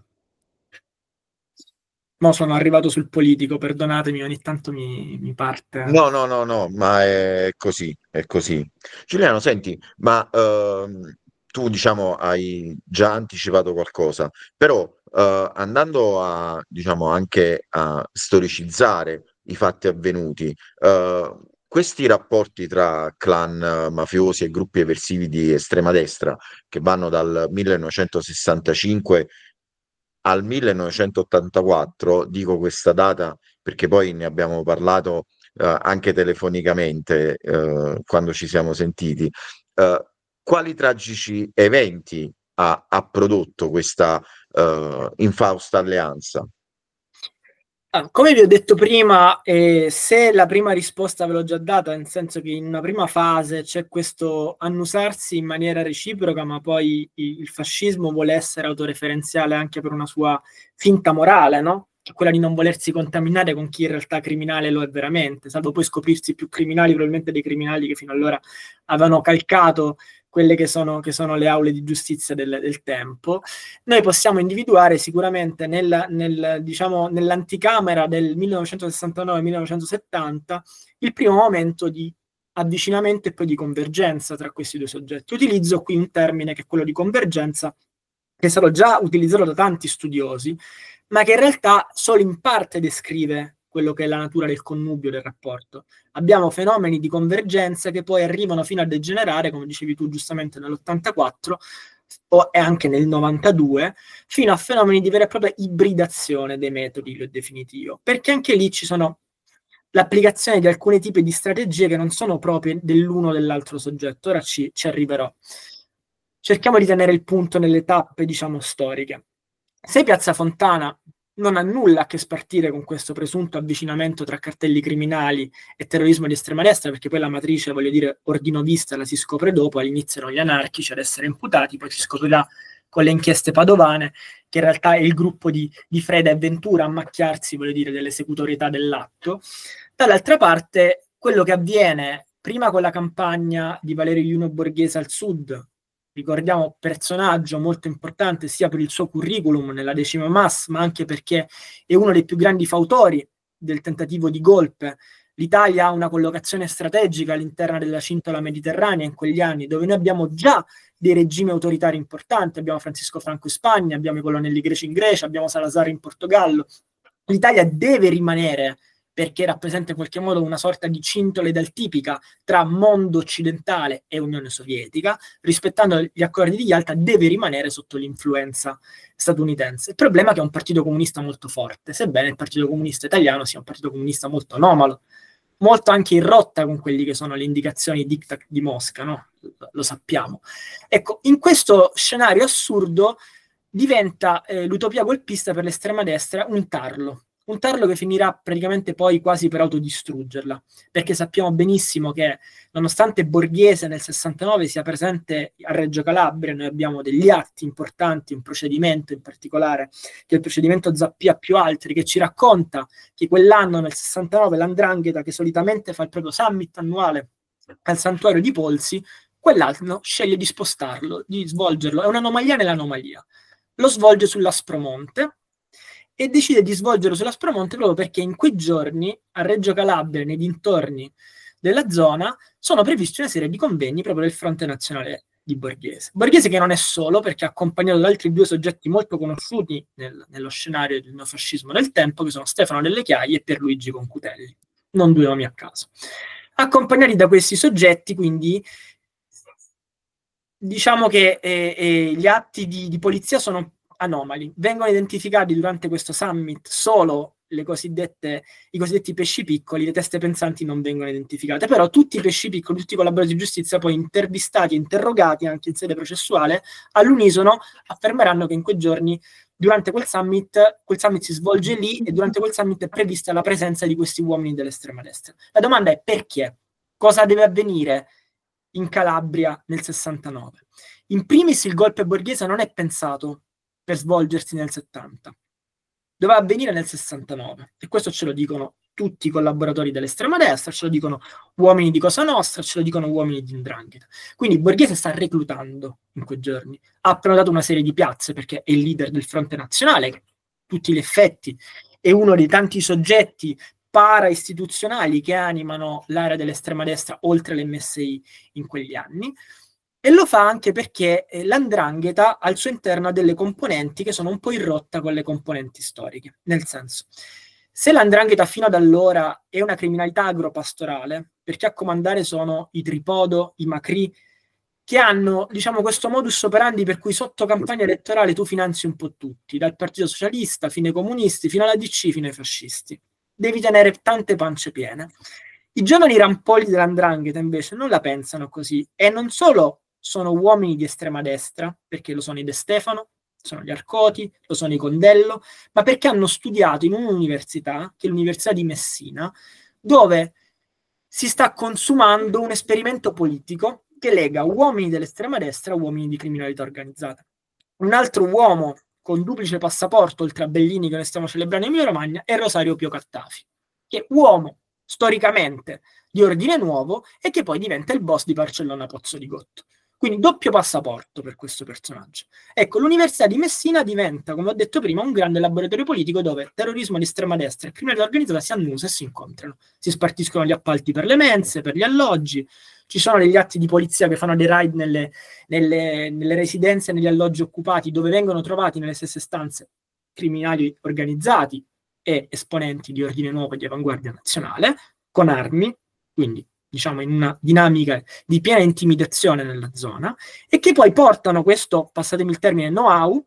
Mo sono arrivato sul politico, perdonatemi, ogni tanto mi, mi parte. No, no, no, no, ma è così, è così. Giuliano, senti, ma ehm, tu diciamo hai già anticipato qualcosa, però eh, andando a, diciamo, anche a storicizzare i fatti avvenuti, eh, questi rapporti tra clan eh, mafiosi e gruppi eversivi di estrema destra che vanno dal millenovecentosessantacinque al millenovecentottantaquattro, dico questa data perché poi ne abbiamo parlato eh, anche telefonicamente eh, quando ci siamo sentiti. Eh, quali tragici eventi ha, ha prodotto questa eh, infausta alleanza? Ah, come vi ho detto prima, eh, se la prima risposta ve l'ho già data, nel senso che in una prima fase c'è questo annusarsi in maniera reciproca, ma poi il fascismo vuole essere autoreferenziale anche per una sua finta morale, no? Che è quella di non volersi contaminare con chi in realtà criminale lo è veramente, salvo poi scoprirsi più criminali, probabilmente dei criminali che fino allora avevano calcato quelle che sono, che sono le aule di giustizia del, del tempo. Noi possiamo individuare sicuramente nel, nel, diciamo, nell'anticamera del millenovecentosessantanove millenovecentosettanta il primo momento di avvicinamento e poi di convergenza tra questi due soggetti. Utilizzo qui un termine che è quello di convergenza, che è stato già utilizzato da tanti studiosi, ma che in realtà solo in parte descrive quello che è la natura del connubio del rapporto. Abbiamo fenomeni di convergenza che poi arrivano fino a degenerare, come dicevi tu giustamente, nell'ottantaquattro o, e anche nel novantadue, fino a fenomeni di vera e propria ibridazione dei metodi, lo definitivo. Perché anche lì ci sono l'applicazione di alcuni tipi di strategie che non sono proprie dell'uno o dell'altro soggetto. Ora ci, ci arriverò. Cerchiamo di tenere il punto nelle tappe, diciamo, storiche. Se Piazza Fontana non ha nulla a che spartire con questo presunto avvicinamento tra cartelli criminali e terrorismo di estrema destra, perché poi la matrice, voglio dire, ordinovista la si scopre dopo, all'inizio erano gli anarchici ad essere imputati, poi si scoprirà con le inchieste padovane che in realtà è il gruppo di, di Freda e Ventura a macchiarsi, voglio dire, dell'esecutorietà dell'atto. Dall'altra parte, quello che avviene prima con la campagna di Valerio Iuno Borghese al sud, ricordiamo personaggio molto importante sia per il suo curriculum nella decima M A S, ma anche perché è uno dei più grandi fautori del tentativo di golpe. L'Italia ha una collocazione strategica all'interno della cintola mediterranea in quegli anni, dove noi abbiamo già dei regimi autoritari importanti, abbiamo Francisco Franco in Spagna, abbiamo i colonnelli greci in Grecia, abbiamo Salazar in Portogallo. L'Italia deve rimanere, perché rappresenta in qualche modo una sorta di cintola tipica tra mondo occidentale e Unione Sovietica, rispettando gli accordi di Yalta, deve rimanere sotto l'influenza statunitense. Il problema è che è un partito comunista molto forte, sebbene il Partito Comunista Italiano sia un partito comunista molto anomalo. molto anche in rotta con quelli che sono le indicazioni diktat di Mosca, no? Lo sappiamo. Ecco, in questo scenario assurdo diventa eh, l'utopia golpista per l'estrema destra un tarlo, un tarlo che finirà praticamente poi quasi per autodistruggerla, perché sappiamo benissimo che nonostante Borghese nel sessantanove sia presente a Reggio Calabria, noi abbiamo degli atti importanti, un procedimento in particolare, che è il procedimento Zappia più altri, che ci racconta che quell'anno nel sessantanove l'Andrangheta, che solitamente fa il proprio summit annuale al santuario di Polsi, quell'anno sceglie di spostarlo, di svolgerlo, è un'anomalia nell'anomalia. Lo svolge sull'Aspromonte e decide di svolgerlo sull'Aspromonte proprio perché in quei giorni a Reggio Calabria, nei dintorni della zona, sono previsti una serie di convegni proprio del Fronte Nazionale di Borghese. Borghese che non è solo, perché è accompagnato da altri due soggetti molto conosciuti nel, nello scenario del neofascismo del tempo, che sono Stefano Delle Chiaie e Pierluigi Concutelli, non due nomi a caso. Accompagnati da questi soggetti, quindi, diciamo che eh, eh, gli atti di, di polizia sono anomali. Vengono identificati durante questo summit solo le cosiddette, i cosiddetti pesci piccoli, le teste pensanti non vengono identificate, però tutti i pesci piccoli, tutti i collaboratori di giustizia poi intervistati e interrogati anche in sede processuale, all'unisono affermeranno che in quei giorni, durante quel summit, quel summit si svolge lì e durante quel summit è prevista la presenza di questi uomini dell'estrema destra. La domanda è perché? Cosa deve avvenire in Calabria nel sessantanove? In primis il golpe borghese non è pensato per svolgersi nel settanta. Doveva avvenire nel sessantanove, e questo ce lo dicono tutti i collaboratori dell'estrema destra, ce lo dicono uomini di Cosa Nostra, ce lo dicono uomini di 'Ndrangheta. Quindi Borghese sta reclutando in quei giorni, ha prenotato una serie di piazze perché è il leader del Fronte Nazionale, che tutti gli effetti è uno dei tanti soggetti para-istituzionali che animano l'area dell'estrema destra oltre l'M S I in quegli anni. E lo fa anche perché eh, l'Andrangheta al suo interno ha delle componenti che sono un po' in rotta con le componenti storiche. Nel senso, se l'Andrangheta fino ad allora è una criminalità agropastorale, perché a comandare sono i Tripodo, i Macri, che hanno, diciamo, questo modus operandi per cui sotto campagna elettorale tu finanzi un po' tutti, dal Partito Socialista fino ai comunisti, fino alla D C, fino ai fascisti. Devi tenere tante pance piene. I giovani rampolli dell'Andrangheta invece non la pensano così, e non solo sono uomini di estrema destra, perché lo sono i De Stefano, sono gli Arcoti, lo sono i Condello, ma perché hanno studiato in un'università, che è l'Università di Messina, dove si sta consumando un esperimento politico che lega uomini dell'estrema destra a uomini di criminalità organizzata. Un altro uomo con duplice passaporto, oltre a Bellini che noi stiamo celebrando in Emilia Romagna, è Rosario Pio Cattafi, che è uomo storicamente di ordine nuovo e che poi diventa il boss di Barcellona Pozzo di Gotto. Quindi doppio passaporto per questo personaggio. Ecco, l'Università di Messina diventa, come ho detto prima, un grande laboratorio politico dove terrorismo di estrema destra e criminalità organizzata si annusano e si incontrano. Si spartiscono gli appalti per le mense, per gli alloggi, ci sono degli atti di polizia che fanno dei raid nelle, nelle, nelle residenze e negli alloggi occupati, dove vengono trovati nelle stesse stanze criminali organizzati e esponenti di ordine nuovo e di avanguardia nazionale, con armi, quindi diciamo in una dinamica di piena intimidazione nella zona, e che poi portano questo, passatemi il termine, know-how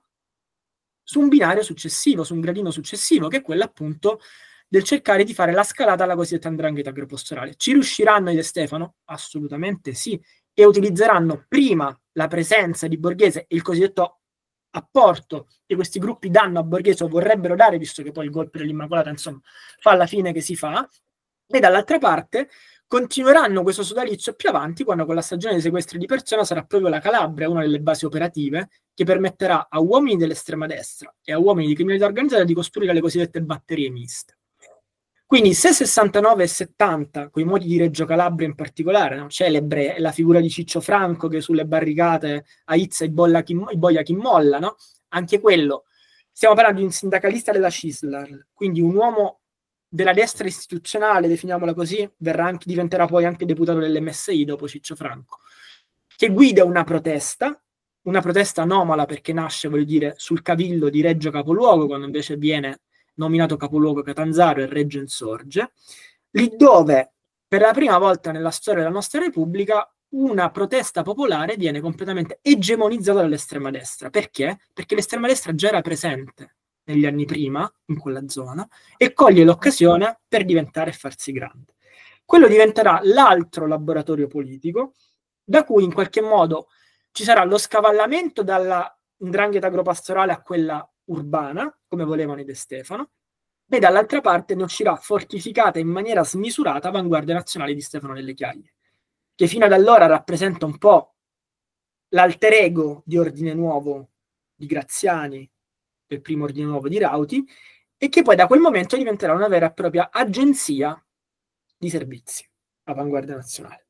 su un binario successivo, su un gradino successivo, che è quello appunto del cercare di fare la scalata alla cosiddetta 'Ndrangheta agropastorale. Ci riusciranno i De Stefano? Assolutamente sì, e utilizzeranno prima la presenza di Borghese e il cosiddetto apporto che questi gruppi danno a Borghese o vorrebbero dare, visto che poi il golpe dell'Immacolata, insomma, fa la fine che si fa, e dall'altra parte continueranno questo sodalizio più avanti, quando con la stagione dei sequestri di persona sarà proprio la Calabria una delle basi operative che permetterà a uomini dell'estrema destra e a uomini di criminalità organizzata di costruire le cosiddette batterie miste. Quindi se sessantanove e settanta, con i modi di Reggio Calabria in particolare, no? Celebre è la figura di Ciccio Franco che sulle barricate aizza i boia chi, i boia chi molla, no? Anche quello, stiamo parlando di un sindacalista della Cislar, quindi un uomo della destra istituzionale, definiamola così, verrà anche, diventerà poi anche deputato dell'M S I dopo Ciccio Franco, che guida una protesta, una protesta anomala perché nasce, voglio dire, sul cavillo di Reggio Capoluogo, quando invece viene nominato capoluogo Catanzaro e Reggio insorge, lì dove per la prima volta nella storia della nostra Repubblica una protesta popolare viene completamente egemonizzata dall'estrema destra. Perché? Perché l'estrema destra già era presente negli anni prima in quella zona e coglie l'occasione per diventare e farsi grande. quello diventerà l'altro laboratorio politico, da cui in qualche modo ci sarà lo scavallamento dalla 'ndrangheta agropastorale a quella urbana, come volevano i De Stefano, e dall'altra parte ne uscirà fortificata in maniera smisurata Avanguardia Nazionale di Stefano Delle Chiaie, che fino ad allora rappresenta un po' l'alter ego di Ordine Nuovo di Graziani, del primo Ordine Nuovo di Rauti, e che poi da quel momento diventerà una vera e propria agenzia di servizi, Avanguardia Nazionale.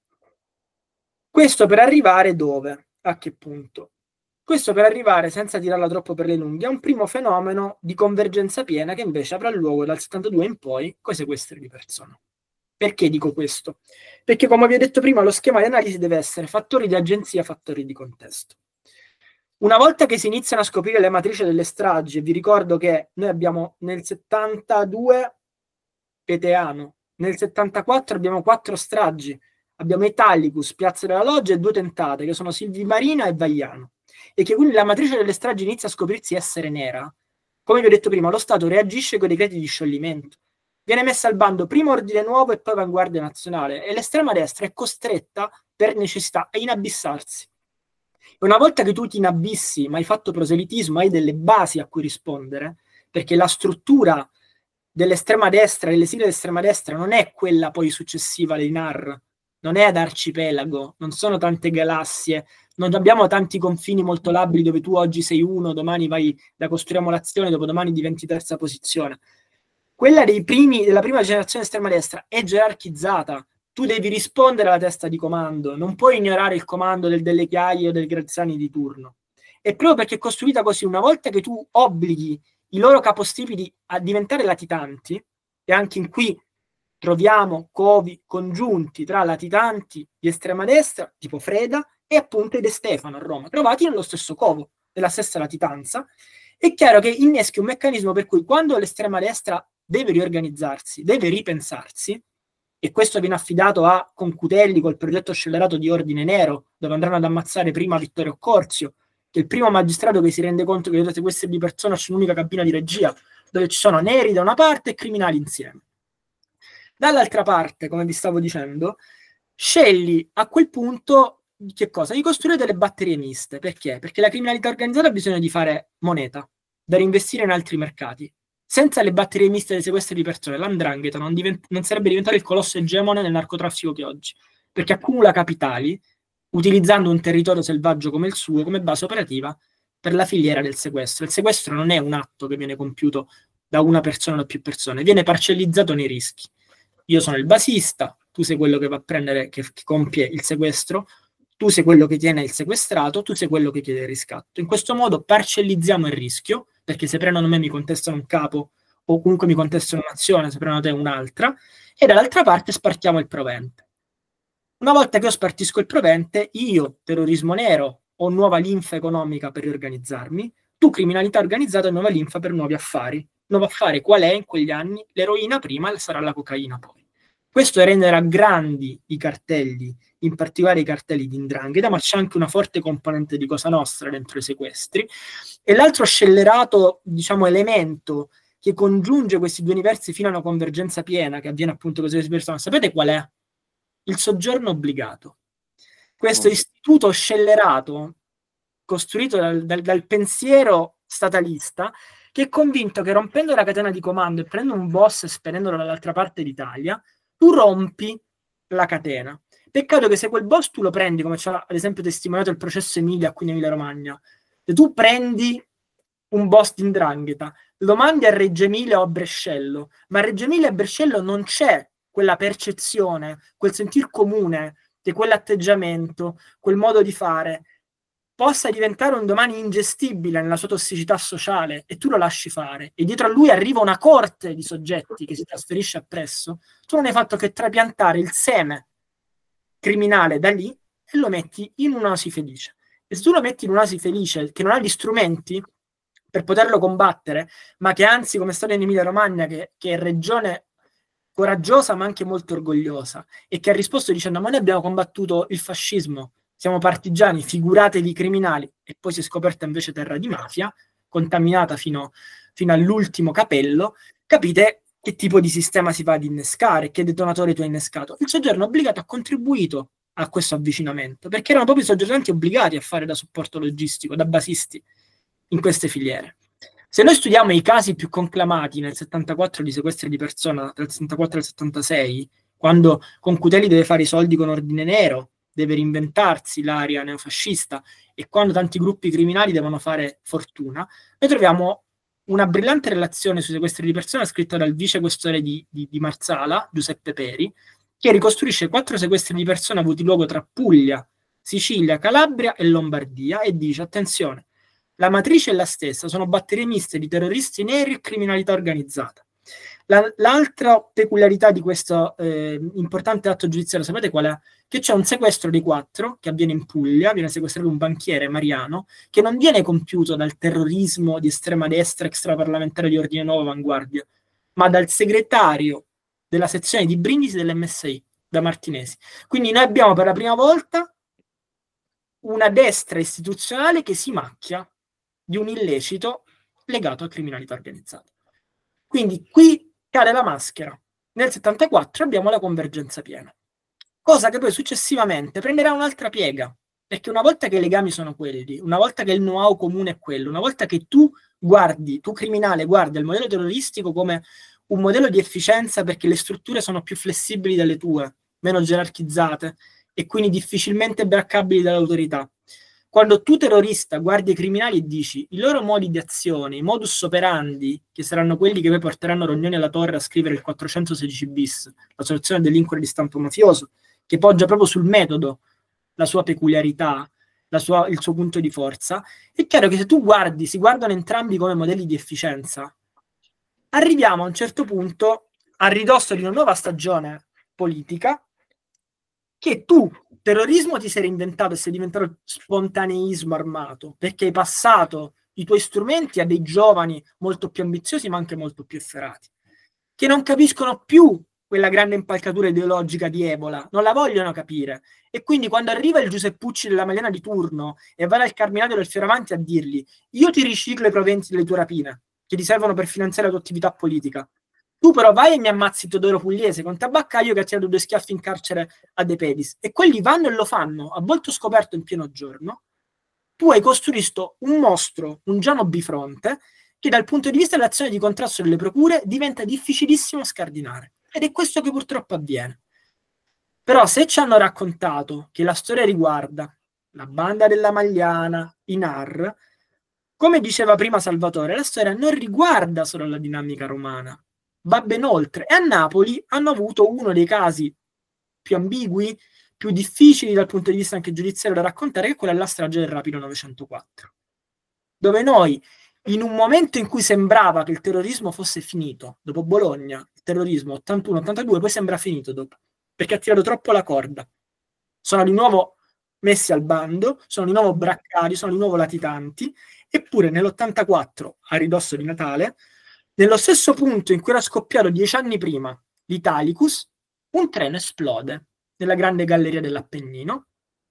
Questo per arrivare dove? A che punto? Questo per arrivare, senza tirarla troppo per le lunghe, a un primo fenomeno di convergenza piena che invece avrà luogo dal settantadue in poi con i sequestri di persona. Perché dico questo? Perché, come vi ho detto prima, lo schema di analisi deve essere fattori di agenzia, fattori di contesto. Una volta che si iniziano a scoprire le matrici delle stragi, e vi ricordo che noi abbiamo nel settantadue Peteano, nel settantaquattro abbiamo quattro stragi, abbiamo Italicus, Piazza della Loggia e due tentate, che sono Silvi Marina e Vagliano, e che quindi la matrice delle stragi inizia a scoprirsi essere nera. Come vi ho detto prima, lo Stato reagisce con i decreti di scioglimento. Viene messa al bando prima Ordine Nuovo e poi Avanguardia Nazionale, e l'estrema destra è costretta per necessità a inabissarsi. E una volta che tu ti inabissi, ma hai fatto proselitismo, hai delle basi a cui rispondere, perché la struttura dell'estrema destra, delle sigle dell'estrema destra, non è quella poi successiva dei N A R, non è ad arcipelago, non sono tante galassie, non abbiamo tanti confini molto labili dove tu oggi sei uno, domani vai da Costruiamo l'Azione, dopodomani diventi terza posizione. Quella dei primi, della prima generazione estrema destra è gerarchizzata. Tu devi rispondere alla testa di comando, non puoi ignorare il comando del Delle Chiaie o del Graziani di turno. E proprio perché è costruita così, una volta che tu obblighi i loro capostipiti a diventare latitanti, e anche in qui troviamo covi congiunti tra latitanti di estrema destra, tipo Freda, e appunto i De Stefano a Roma, trovati nello stesso covo, nella stessa latitanza, è chiaro che inneschi un meccanismo per cui quando l'estrema destra deve riorganizzarsi, deve ripensarsi, e questo viene affidato a Concutelli col progetto scellerato di Ordine Nero, dove andranno ad ammazzare prima Vittorio Occorsio, che è il primo magistrato che si rende conto che le sequestri di persona c'è un'unica cabina di regia, dove ci sono neri da una parte e criminali insieme. Dall'altra parte, come vi stavo dicendo, scegli a quel punto che cosa? Di costruire delle batterie miste. Perché? Perché la criminalità organizzata ha bisogno di fare moneta, da reinvestire in altri mercati. Senza le batterie miste dei sequestri di persone, l'Andrangheta non, divent- non sarebbe diventato il colosso egemone nel narcotraffico che oggi, perché accumula capitali utilizzando un territorio selvaggio come il suo come base operativa per la filiera del sequestro. Il sequestro non è un atto che viene compiuto da una persona o da più persone, viene parcellizzato nei rischi. Io sono il basista, tu sei quello che va a prendere, che, che compie il sequestro, tu sei quello che tiene il sequestrato, tu sei quello che chiede il riscatto. In questo modo parcellizziamo il rischio, perché se prendono me mi contestano un capo, o comunque mi contestano un'azione, se prendono te un'altra, e dall'altra parte spartiamo il provente. Una volta che io spartisco il provente, io, terrorismo nero, ho nuova linfa economica per riorganizzarmi, tu, criminalità organizzata, nuova linfa per nuovi affari. Nuovo affare qual è in quegli anni? L'eroina prima, sarà la cocaina poi. Questo renderà grandi i cartelli, in particolare i cartelli di 'ndrangheta, ma c'è anche una forte componente di Cosa Nostra dentro i sequestri. E l'altro scellerato, diciamo, elemento che congiunge questi due universi fino a una convergenza piena, che avviene appunto con queste persone, sapete qual è? Il soggiorno obbligato. Questo oh. istituto scellerato, costruito dal, dal, dal pensiero statalista, che è convinto che rompendo la catena di comando e prendendo un boss e spedendolo dall'altra parte d'Italia, tu rompi la catena. Peccato che se quel boss tu lo prendi, come ci ha ad esempio testimoniato il processo Emilia qui in Emilia Romagna, se tu prendi un boss di 'ndrangheta, lo mandi a Reggio Emilia o a Brescello, ma a Reggio Emilia e a Brescello non c'è quella percezione, quel sentir comune, che quell'atteggiamento, quel modo di fare possa diventare un domani ingestibile nella sua tossicità sociale, e tu lo lasci fare, e dietro a lui arriva una corte di soggetti che si trasferisce appresso, tu non hai fatto che trapiantare il seme criminale da lì e lo metti in un'oasi felice. E se tu lo metti in un'oasi felice che non ha gli strumenti per poterlo combattere, ma che anzi, come è stato in Emilia Romagna, che, che è regione coraggiosa ma anche molto orgogliosa, e che ha risposto dicendo: ma noi abbiamo combattuto il fascismo, siamo partigiani, figuratevi criminali, e poi si è scoperta invece terra di mafia, contaminata fino, fino all'ultimo capello, capite che tipo di sistema si va ad innescare, che detonatore tu hai innescato. Il soggiorno obbligato ha contribuito a questo avvicinamento, perché erano proprio i soggiornanti obbligati a fare da supporto logistico, da basisti in queste filiere. Se noi studiamo i casi più conclamati nel settantaquattro di sequestri di persona, dal settantaquattro al settantasei, quando Concuteli deve fare i soldi con ordine nero, deve reinventarsi l'area neofascista, e quando tanti gruppi criminali devono fare fortuna, noi troviamo una brillante relazione sui sequestri di persona scritta dal vicequestore di, di, di Marsala, Giuseppe Peri, che ricostruisce quattro sequestri di persona avuti luogo tra Puglia, Sicilia, Calabria e Lombardia, e dice, attenzione, la matrice è la stessa, sono batterie miste di terroristi neri e criminalità organizzata. La, l'altra peculiarità di questo eh, importante atto giudiziario, sapete qual è? Che c'è un sequestro dei quattro che avviene in Puglia, viene sequestrato un banchiere, Mariano, che non viene compiuto dal terrorismo di estrema destra extraparlamentare di Ordine Nuovo Avanguardia, ma dal segretario della sezione di Brindisi dell'M S I, da Martinesi. Quindi noi abbiamo per la prima volta una destra istituzionale che si macchia di un illecito legato a criminalità organizzata. Quindi qui cade la maschera. Nel settantaquattro abbiamo la convergenza piena, cosa che poi successivamente prenderà un'altra piega, perché una volta che i legami sono quelli, una volta che il know-how comune è quello, una volta che tu guardi, tu criminale guardi il modello terroristico come un modello di efficienza perché le strutture sono più flessibili delle tue, meno gerarchizzate e quindi difficilmente braccabili dall'autorità. Quando tu terrorista guardi i criminali e dici i loro modi di azione, i modus operandi, che saranno quelli che poi porteranno Rognoni alla Torre a scrivere il quattrocentosedici bis, la soluzione a delinquere di stampo mafioso, che poggia proprio sul metodo, la sua peculiarità, la sua, il suo punto di forza, è chiaro che se tu guardi, si guardano entrambi come modelli di efficienza, arriviamo a un certo punto, a ridosso di una nuova stagione politica, che tu, terrorismo, ti sei reinventato e sei diventato spontaneismo armato, perché hai passato i tuoi strumenti a dei giovani molto più ambiziosi ma anche molto più efferati, che non capiscono più quella grande impalcatura ideologica di Ebola, non la vogliono capire. E quindi quando arriva il Giuseppucci della Magliana di turno e va dal Carminato del Fioravanti a dirgli io ti riciclo i proventi delle tue rapine, che ti servono per finanziare la tua attività politica, tu però vai e mi ammazzi Teodoro Pugliese con Tabaccaio che ha tirato due schiaffi in carcere a De Pedis, e quelli vanno e lo fanno a volto scoperto in pieno giorno, tu hai costruito un mostro, un Giano bifronte, che dal punto di vista dell'azione di contrasto delle procure diventa difficilissimo scardinare. Ed è questo che purtroppo avviene. Però se ci hanno raccontato che la storia riguarda la banda della Magliana, i N A R, come diceva prima Salvatore, la storia non riguarda solo la dinamica romana, va ben oltre. E a Napoli hanno avuto uno dei casi più ambigui, più difficili dal punto di vista anche giudiziario da raccontare, che è quella della strage del Rapido novecentoquattro, dove noi, in un momento in cui sembrava che il terrorismo fosse finito, dopo Bologna, il terrorismo ottantuno ottantadue, poi sembra finito dopo, perché ha tirato troppo la corda. Sono di nuovo messi al bando, sono di nuovo braccati, sono di nuovo latitanti, eppure nell'ottantaquattro, a ridosso di Natale, nello stesso punto in cui era scoppiato dieci anni prima l'Italicus, un treno esplode nella grande galleria dell'Appennino,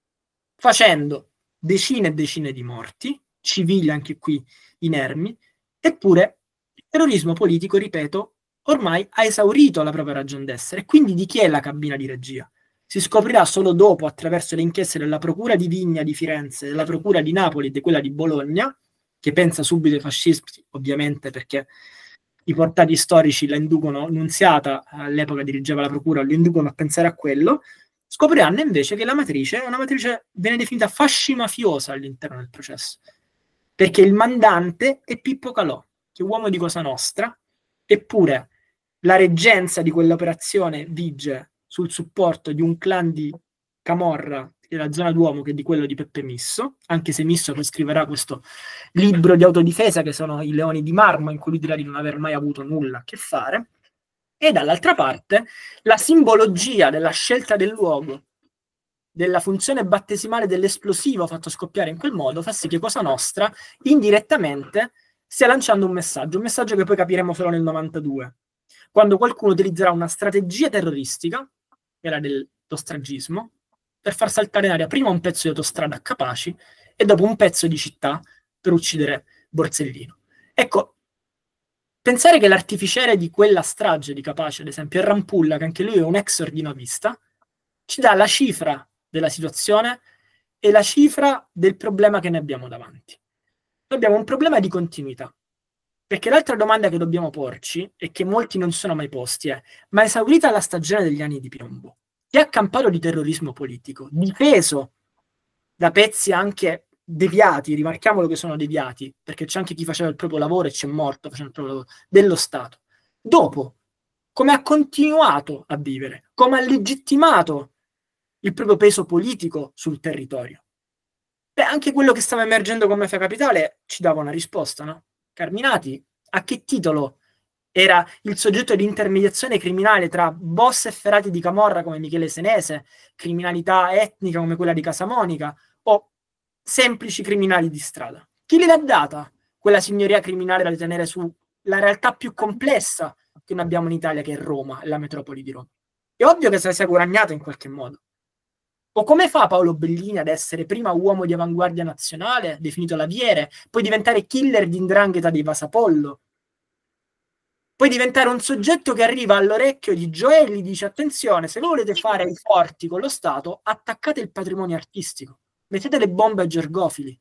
facendo decine e decine di morti, civili anche qui inermi, eppure il terrorismo politico, ripeto, ormai ha esaurito la propria ragion d'essere. E quindi di chi è la cabina di regia? Si scoprirà solo dopo, attraverso le inchieste della Procura di Vigna di Firenze, della Procura di Napoli e di quella di Bologna, che pensa subito ai fascisti, ovviamente, perché i portati storici la inducono, Nunziata all'epoca dirigeva la Procura, la inducono a pensare a quello. Scopriranno invece che la matrice è una matrice, viene definita fascimafiosa all'interno del processo, perché il mandante è Pippo Calò, che è uomo di Cosa Nostra, eppure la reggenza di quell'operazione vige sul supporto di un clan di Camorra della zona Duomo che è di quello di Peppe Misso, anche se Misso poi scriverà questo libro di autodifesa che sono i Leoni di Marmo, in cui lui dirà di non aver mai avuto nulla a che fare. E dall'altra parte la simbologia della scelta del luogo, della funzione battesimale dell'esplosivo fatto scoppiare in quel modo, fa sì che Cosa Nostra indirettamente stia lanciando un messaggio, un messaggio che poi capiremo solo nel novantadue, quando qualcuno utilizzerà una strategia terroristica, quella dell'ostragismo, per far saltare in aria prima un pezzo di autostrada a Capaci e dopo un pezzo di città per uccidere Borsellino. Ecco, pensare che l'artificiere di quella strage di Capaci, ad esempio, è Rampulla, che anche lui è un ex ordinovista, ci dà la cifra della situazione e la cifra del problema che ne abbiamo davanti. Noi abbiamo un problema di continuità, perché l'altra domanda che dobbiamo porci, e che molti non si sono mai posti, è: ma esaurita la stagione degli anni di piombo, chi ha campato di terrorismo politico, difeso da pezzi anche deviati, rimarchiamolo che sono deviati, perché c'è anche chi faceva il proprio lavoro e c'è morto facendo il proprio lavoro, dello Stato, dopo, come ha continuato a vivere, come ha legittimato il proprio peso politico sul territorio. Beh, anche quello che stava emergendo come Mafia Capitale ci dava una risposta, no? Carminati, a che titolo era il soggetto di intermediazione criminale tra boss efferati di camorra come Michele Senese, criminalità etnica come quella di Casamonica, o semplici criminali di strada? Chi gliel'ha data quella signoria criminale da tenere sulla realtà più complessa che noi abbiamo in Italia, che è Roma, la metropoli di Roma? È ovvio che se la sia guadagnata in qualche modo. O come fa Paolo Bellini ad essere prima uomo di avanguardia nazionale, definito laviere, poi diventare killer di 'ndrangheta dei Vasapollo, poi diventare un soggetto che arriva all'orecchio di Gioè e gli dice: attenzione, se voi volete fare i forti con lo Stato, attaccate il patrimonio artistico, mettete le bombe ai Gergofili.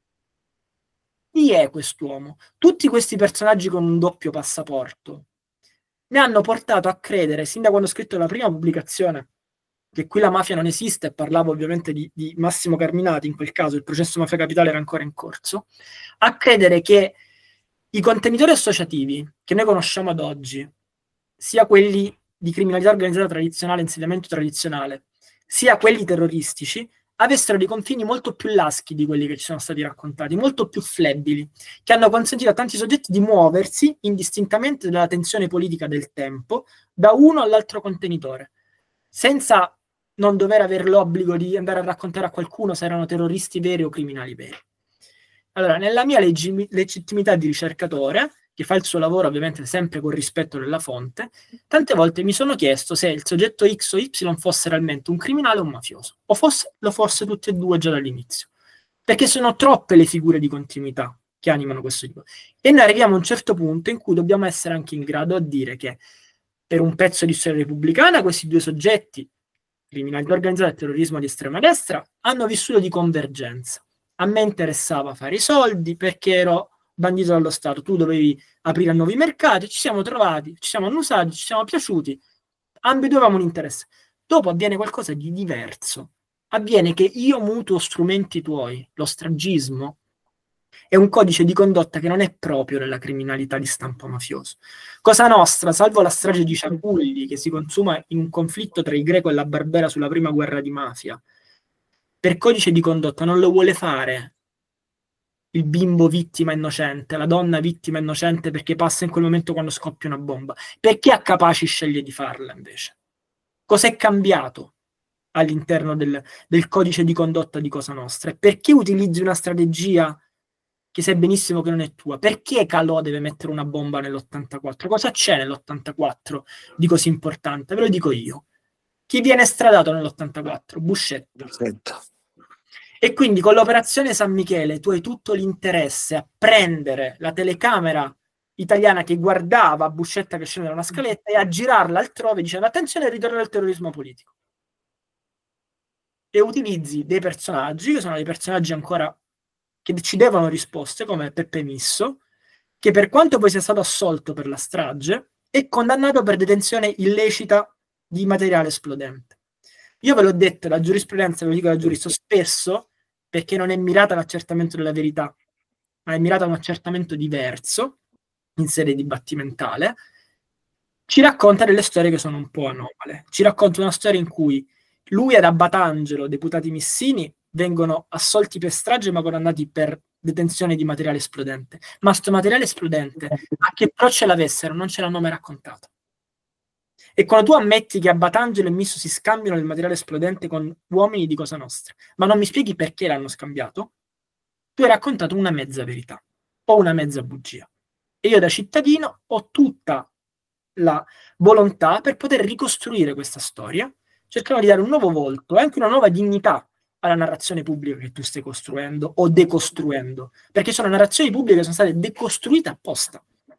Chi è quest'uomo? Tutti questi personaggi con un doppio passaporto mi hanno portato a credere, sin da quando ho scritto la prima pubblicazione, che qui la mafia non esiste, e parlavo ovviamente di, di Massimo Carminati, in quel caso il processo Mafia Capitale era ancora in corso, a credere che i contenitori associativi che noi conosciamo ad oggi, sia quelli di criminalità organizzata tradizionale, insediamento tradizionale, sia quelli terroristici, avessero dei confini molto più laschi di quelli che ci sono stati raccontati, molto più flebili, che hanno consentito a tanti soggetti di muoversi indistintamente dalla tensione politica del tempo, da uno all'altro contenitore, senza non dover avere l'obbligo di andare a raccontare a qualcuno se erano terroristi veri o criminali veri. Allora, nella mia leggi- legittimità di ricercatore, che fa il suo lavoro ovviamente sempre con rispetto della fonte, tante volte mi sono chiesto se il soggetto X o Y fosse realmente un criminale o un mafioso, o fosse, lo fosse tutte e due già dall'inizio, perché sono troppe le figure di continuità che animano questo tipo. E noi arriviamo a un certo punto in cui dobbiamo essere anche in grado a dire che per un pezzo di storia repubblicana questi due soggetti, criminalità organizzata e terrorismo di estrema destra, hanno vissuto di convergenza. A me interessava fare i soldi perché ero bandito dallo Stato, tu dovevi aprire nuovi mercati, ci siamo trovati, ci siamo annusati, ci siamo piaciuti, ambedue avevamo un interesse. Dopo avviene qualcosa di diverso, avviene che io mutuo strumenti tuoi, lo stragismo è un codice di condotta che non è proprio della criminalità di stampo mafioso. Cosa Nostra, salvo la strage di Ciaculli che si consuma in un conflitto tra il Greco e la Barbera sulla prima guerra di mafia, per codice di condotta non lo vuole fare il bimbo vittima innocente, la donna vittima innocente perché passa in quel momento quando scoppia una bomba. Perché a Capaci sceglie di farla invece? Cos'è cambiato all'interno del, del codice di condotta di Cosa Nostra? E perché utilizzi una strategia che sai benissimo che non è tua? Perché Calò deve mettere una bomba nell'ottantaquattro? Cosa c'è nell'ottantaquattro di così importante? Ve lo dico io. Chi viene stradato nell'ottantaquattro? Buscetta. Perfetto. E quindi con l'operazione San Michele tu hai tutto l'interesse a prendere la telecamera italiana che guardava Buscetta che scende da una scaletta e a girarla altrove dicendo attenzione al ritorno del terrorismo politico. E utilizzi dei personaggi che sono dei personaggi ancora che ci devono risposte, come Peppe Misso, che per quanto poi sia stato assolto per la strage è condannato per detenzione illecita di materiale esplodente. Io ve l'ho detto, la giurisprudenza, ve lo dico da giurista, spesso, perché non è mirata all'accertamento della verità, ma è mirata a un accertamento diverso, in sede dibattimentale, ci racconta delle storie che sono un po' anomale. Ci racconta una storia in cui lui ad Abbatangelo, deputati Missini, vengono assolti per strage ma condannati per detenzione di materiale esplodente. Ma sto materiale esplodente, a che pro ce l'avessero, non ce l'hanno mai raccontato. E quando tu ammetti che Abbatangelo e Misso si scambiano il materiale esplodente con uomini di Cosa Nostra, ma non mi spieghi perché l'hanno scambiato, tu hai raccontato una mezza verità o una mezza bugia. E io da cittadino ho tutta la volontà per poter ricostruire questa storia, cercando di dare un nuovo volto e anche una nuova dignità alla narrazione pubblica che tu stai costruendo o decostruendo, perché sono narrazioni pubbliche che sono state decostruite apposta.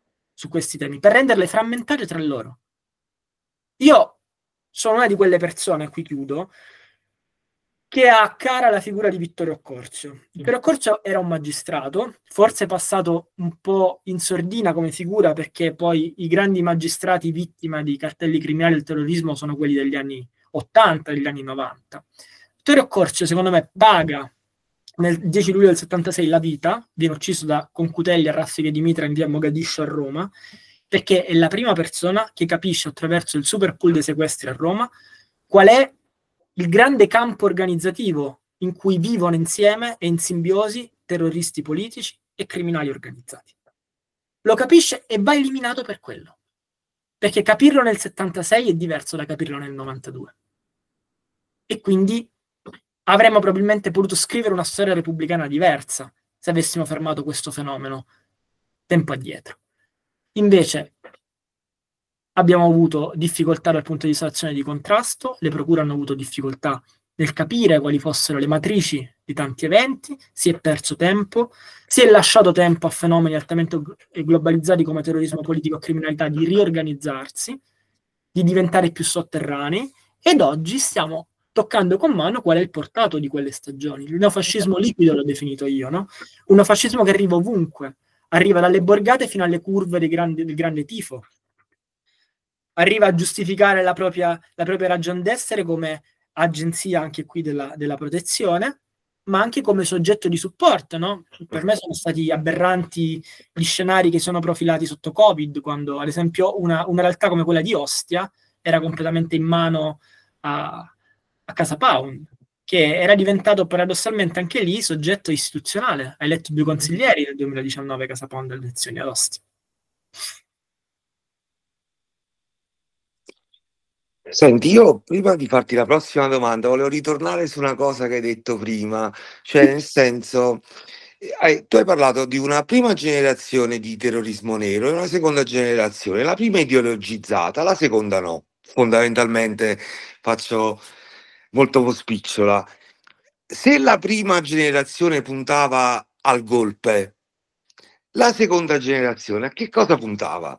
su questi temi, per renderle frammentarie tra loro. Io sono una di quelle persone, qui chiudo, che ha cara la figura di Vittorio Accorsio. Vittorio Accorsio era un magistrato, forse passato un po' in sordina come figura, perché poi i grandi magistrati vittima di cartelli criminali del terrorismo sono quelli degli anni ottanta, degli anni novanta. Vittorio Accorsio, secondo me, paga nel dieci luglio del settantasei la vita, viene ucciso da Concutelli a Raffiche di Mitra in via Mogadiscio a Roma, perché è la prima persona che capisce attraverso il super pool dei sequestri a Roma qual è il grande campo organizzativo in cui vivono insieme e in simbiosi terroristi politici e criminali organizzati. Lo capisce e va eliminato per quello, perché capirlo nel settantasei è diverso da capirlo nel novantadue. E quindi avremmo probabilmente potuto scrivere una storia repubblicana diversa se avessimo fermato questo fenomeno tempo addietro. Invece abbiamo avuto difficoltà dal punto di vista dell'azione di contrasto, le procure hanno avuto difficoltà nel capire quali fossero le matrici di tanti eventi, si è perso tempo, si è lasciato tempo a fenomeni altamente globalizzati come terrorismo politico e criminalità di riorganizzarsi, di diventare più sotterranei, ed oggi stiamo toccando con mano qual è il portato di quelle stagioni. Il neofascismo liquido l'ho definito io, no? Un neofascismo che arriva ovunque, arriva dalle borgate fino alle curve dei grandi, del grande tifo, arriva a giustificare la propria, la propria ragion d'essere come agenzia anche qui della, della protezione, ma anche come soggetto di supporto, no? Per me sono stati aberranti gli scenari che sono profilati sotto Covid, quando ad esempio una, una realtà come quella di Ostia era completamente in mano a, a Casa Pound, che era diventato paradossalmente anche lì soggetto istituzionale. Ha eletto due consiglieri nel duemiladiciannove Casa Pound alle elezioni ad Ostia. Senti, io prima di farti la prossima domanda volevo ritornare su una cosa che hai detto prima, cioè nel senso, hai, tu hai parlato di una prima generazione di terrorismo nero e una seconda generazione, la prima ideologizzata, la seconda no, fondamentalmente faccio molto pospicciola. Se la prima generazione puntava al golpe, la seconda generazione a che cosa puntava?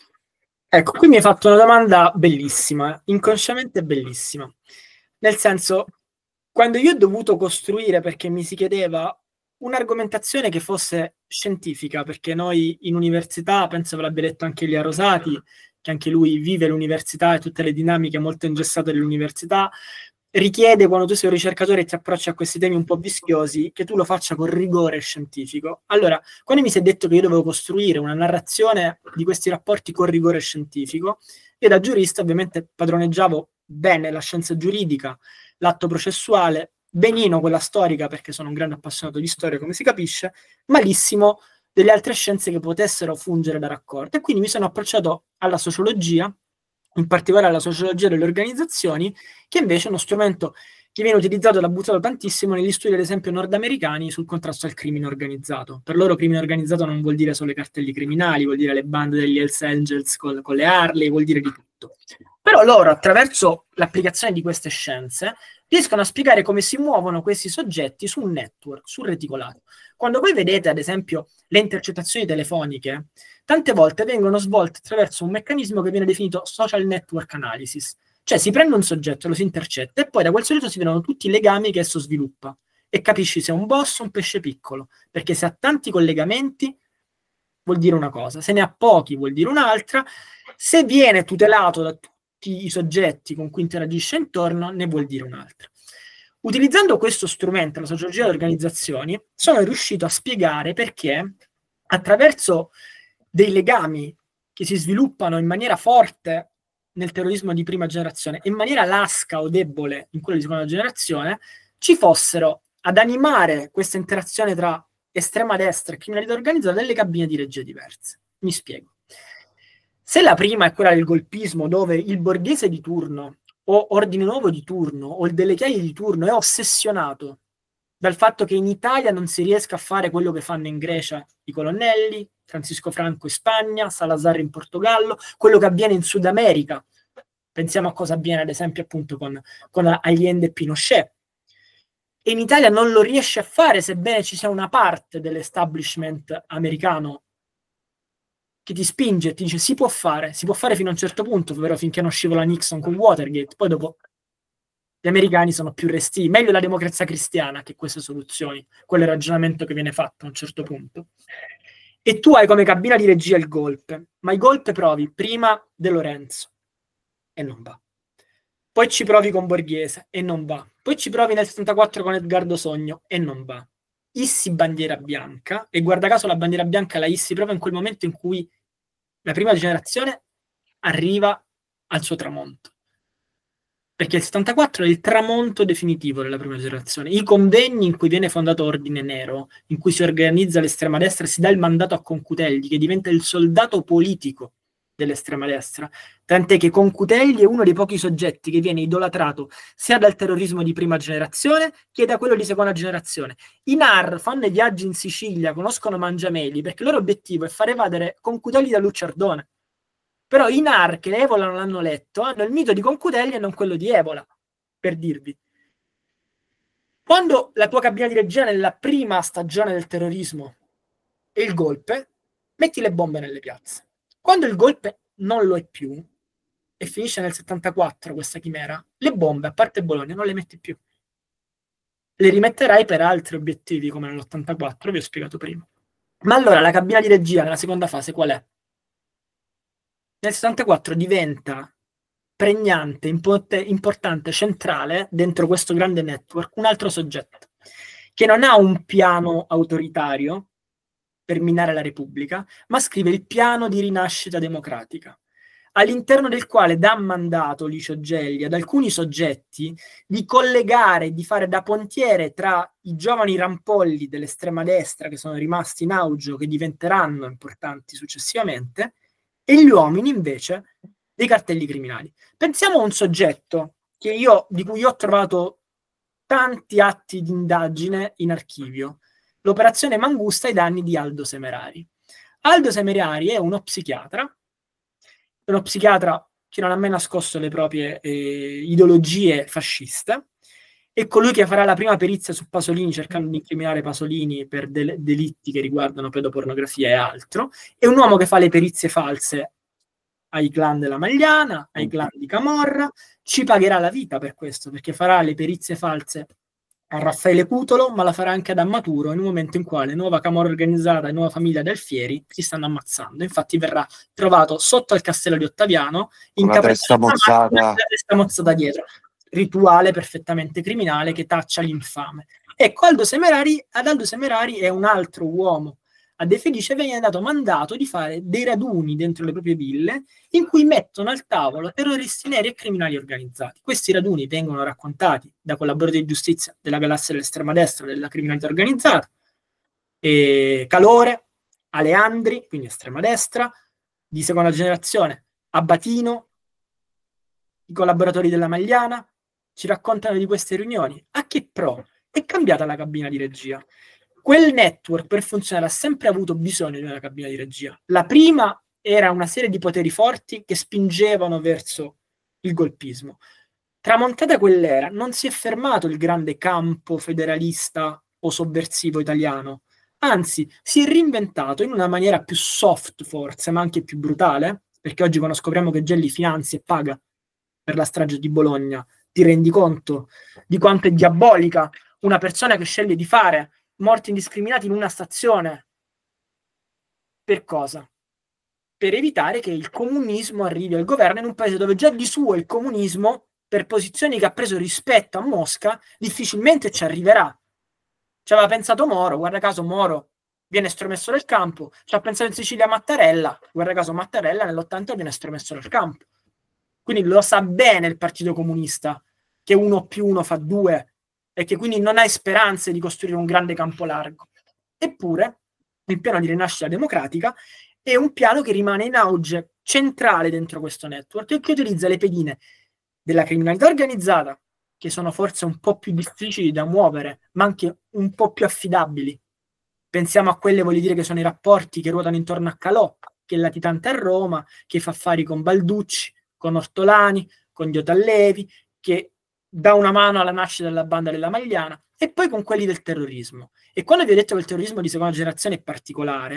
Ecco, qui mi hai fatto una domanda bellissima, inconsciamente bellissima. Nel senso, quando io ho dovuto costruire, perché mi si chiedeva un'argomentazione che fosse scientifica, perché noi in università, penso ve l'abbia detto anche Elia Rosati, che anche lui vive l'università e tutte le dinamiche molto ingessate dell'università, richiede, quando tu sei un ricercatore e ti approcci a questi temi un po' vischiosi, che tu lo faccia con rigore scientifico. Allora, quando mi si è detto che io dovevo costruire una narrazione di questi rapporti con rigore scientifico, io da giurista ovviamente padroneggiavo bene la scienza giuridica, l'atto processuale, benino quella storica, perché sono un grande appassionato di storia, come si capisce, malissimo delle altre scienze che potessero fungere da raccordo. E quindi mi sono approcciato alla sociologia, in particolare alla sociologia delle organizzazioni, che invece è uno strumento che viene utilizzato ed abusato tantissimo negli studi, ad esempio, nordamericani sul contrasto al crimine organizzato. Per loro crimine organizzato non vuol dire solo i cartelli criminali, vuol dire le bande degli Hells Angels con, con le Harley, vuol dire di tutto. Però loro, attraverso l'applicazione di queste scienze, riescono a spiegare come si muovono questi soggetti su un network, sul reticolato. Quando voi vedete, ad esempio, le intercettazioni telefoniche, tante volte vengono svolte attraverso un meccanismo che viene definito social network analysis. Cioè si prende un soggetto, lo si intercetta e poi da quel soggetto si vedono tutti i legami che esso sviluppa e capisci se è un boss o un pesce piccolo, perché se ha tanti collegamenti vuol dire una cosa, se ne ha pochi vuol dire un'altra, se viene tutelato da tutti i soggetti con cui interagisce intorno ne vuol dire un'altra. Utilizzando questo strumento, la sociologia delle organizzazioni, sono riuscito a spiegare perché attraverso dei legami che si sviluppano in maniera forte nel terrorismo di prima generazione e in maniera lasca o debole in quello di seconda generazione, ci fossero ad animare questa interazione tra estrema destra e criminalità organizzata delle cabine di regia diverse. Mi spiego. Se la prima è quella del golpismo, dove il borghese di turno o Ordine Nuovo di turno o il Delle Chiaie di turno è ossessionato dal fatto che in Italia non si riesca a fare quello che fanno in Grecia i colonnelli, Francisco Franco in Spagna, Salazar in Portogallo, quello che avviene in Sud America. Pensiamo a cosa avviene ad esempio appunto con, con Allende e Pinochet. E in Italia non lo riesce a fare, sebbene ci sia una parte dell'establishment americano che che ti spinge e ti dice si può fare, si può fare fino a un certo punto, ovvero finché non scivola Nixon con Watergate, poi dopo gli americani sono più restii, meglio la democrazia cristiana che queste soluzioni, quello è il ragionamento che viene fatto a un certo punto. E tu hai come cabina di regia il golpe, ma i golpe provi prima De Lorenzo e non va. Poi ci provi con Borghese e non va. Poi ci provi nel settantaquattro con Edgardo Sogno e non va. Issi bandiera bianca, e guarda caso la bandiera bianca la issi proprio in quel momento in cui la prima generazione arriva al suo tramonto. Perché il settantaquattro è il tramonto definitivo della prima generazione. I convegni in cui viene fondato Ordine Nero, in cui si organizza l'estrema destra, si dà il mandato a Concutelli, che diventa il soldato politico dell'estrema destra, tant'è che Concutelli è uno dei pochi soggetti che viene idolatrato sia dal terrorismo di prima generazione che da quello di seconda generazione. I N A R fanno i viaggi in Sicilia, conoscono Mangiameli, perché il loro obiettivo è far evadere Concutelli da Lucciardone. Però i N A R che Evola non hanno letto hanno il mito di Concutelli e non quello di Evola, per dirvi. Quando la tua cabina di regia nella prima stagione del terrorismo è il golpe, metti le bombe nelle piazze. Quando il golpe non lo è più, e finisce nel settantaquattro questa chimera, le bombe, a parte Bologna, non le metti più. Le rimetterai per altri obiettivi, come nell'ottantaquattro, vi ho spiegato prima. Ma allora la cabina di regia nella seconda fase qual è? Nel settantaquattro diventa pregnante, import- importante, centrale, dentro questo grande network, un altro soggetto, che non ha un piano autoritario per minare la Repubblica, ma scrive il piano di rinascita democratica, all'interno del quale dà mandato Licio Gelli ad alcuni soggetti di collegare, di fare da pontiere tra i giovani rampolli dell'estrema destra che sono rimasti in auge, che diventeranno importanti successivamente, e gli uomini invece dei cartelli criminali. Pensiamo a un soggetto che io, di cui io ho trovato tanti atti di indagine in archivio, l'operazione Mangusta ai danni di Aldo Semerari. Aldo Semerari è uno psichiatra, uno psichiatra che non ha mai nascosto le proprie eh, ideologie fasciste, è colui che farà la prima perizia su Pasolini cercando di incriminare Pasolini per del- delitti che riguardano pedopornografia e altro, è un uomo che fa le perizie false ai clan della Magliana, ai clan di Camorra, ci pagherà la vita per questo, perché farà le perizie false a Raffaele Cutolo, ma la farà anche ad Ammaturo, in un momento in cui nuova Camorra organizzata e nuova famiglia Delfieri si stanno ammazzando. Infatti verrà trovato sotto il castello di Ottaviano, in Con la testa mozzata. la testa mozzata dietro. Rituale perfettamente criminale che taccia l'infame. Ecco, Aldo Semerari, ad Aldo Semerari è un altro uomo a De Felice viene dato mandato di fare dei raduni dentro le proprie ville in cui mettono al tavolo terroristi neri e criminali organizzati. Questi raduni vengono raccontati da collaboratori di giustizia della galassia dell'estrema destra della criminalità organizzata, e Calore, Aleandri, quindi estrema destra, di seconda generazione, Abbatino, i collaboratori della Magliana, ci raccontano di queste riunioni. A che pro? È cambiata la cabina di regia. Quel network per funzionare ha sempre avuto bisogno di una cabina di regia. La prima era una serie di poteri forti che spingevano verso il golpismo. Tramontata quell'era, non si è fermato il grande campo federalista o sovversivo italiano, anzi si è reinventato in una maniera più soft forse, ma anche più brutale, perché oggi quando scopriamo che Gelli finanzia e paga per la strage di Bologna, ti rendi conto di quanto è diabolica una persona che sceglie di fare morti indiscriminati in una stazione. Per cosa? Per evitare che il comunismo arrivi al governo in un paese dove già di suo il comunismo, per posizioni che ha preso rispetto a Mosca, difficilmente ci arriverà. Ci aveva pensato Moro, guarda caso Moro viene estromesso dal campo, ci ha pensato in Sicilia Mattarella, guarda caso Mattarella nell'ottanta viene estromesso dal campo. Quindi lo sa bene il Partito Comunista che uno più uno fa due e che quindi non hai speranze di costruire un grande campo largo. Eppure il piano di rinascita democratica è un piano che rimane in auge centrale dentro questo network e che utilizza le pedine della criminalità organizzata, che sono forse un po' più difficili da muovere, ma anche un po' più affidabili. Pensiamo a quelle, voglio dire, che sono i rapporti che ruotano intorno a Calò, che è latitante a Roma, che fa affari con Balducci, con Ortolani, con Diotallevi, che dà una mano alla nascita della banda della Magliana, e poi con quelli del terrorismo. E quando vi ho detto che il terrorismo di seconda generazione è particolare,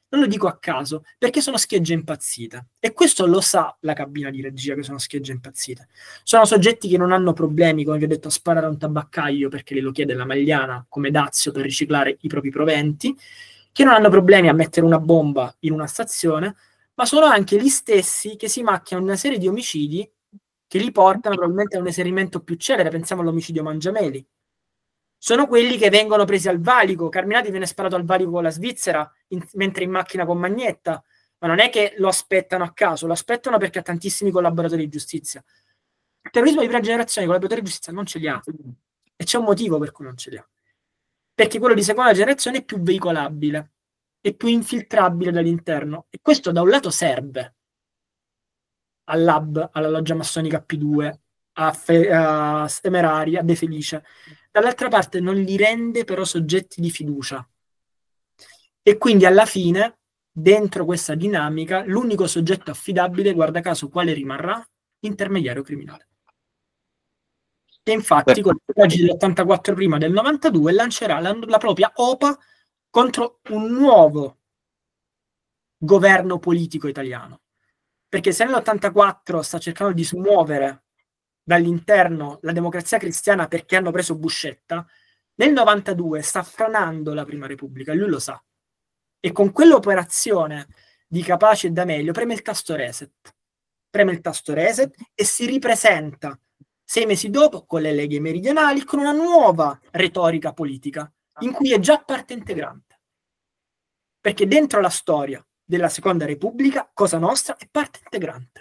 Non lo dico a caso, perché sono schegge impazzite. E questo lo sa la cabina di regia, che sono schegge impazzite. Sono soggetti che non hanno problemi, come vi ho detto, a sparare a un tabaccaio perché glielo chiede la Magliana come dazio per riciclare i propri proventi, che non hanno problemi a mettere una bomba in una stazione, ma sono anche gli stessi che si macchiano una serie di omicidi che li portano probabilmente a un esaurimento più celere. Pensiamo all'omicidio Mangiameli. Sono quelli che vengono presi al valico. Carminati viene sparato al valico con la Svizzera in, mentre in macchina con Magnetta, ma non è che lo aspettano a caso, lo aspettano perché ha tantissimi collaboratori di giustizia. Il terrorismo di prima generazione i collaboratori di giustizia non ce li ha, e c'è un motivo per cui non ce li ha, perché quello di seconda generazione è più veicolabile, è più infiltrabile dall'interno, e questo da un lato serve al lab, alla loggia massonica P due, a, Fe- a Temerari, a De Felice. Dall'altra parte non li rende però soggetti di fiducia. E quindi alla fine, dentro questa dinamica, l'unico soggetto affidabile, guarda caso, quale rimarrà? Intermediario criminale. E infatti, con le leggi dell'ottantaquattro prima del novantadue, lancerà la, la propria O P A contro un nuovo governo politico italiano. Perché se nell'ottantaquattro sta cercando di smuovere dall'interno la Democrazia Cristiana perché hanno preso Buscetta, nel novantadue sta franando la Prima Repubblica, e lui lo sa. E con quell'operazione di Capace e D'Amelio preme il tasto reset. Preme il tasto reset e si ripresenta sei mesi dopo con le leghe meridionali, con una nuova retorica politica, in cui è già parte integrante. Perché dentro la storia della Seconda Repubblica, Cosa Nostra è parte integrante.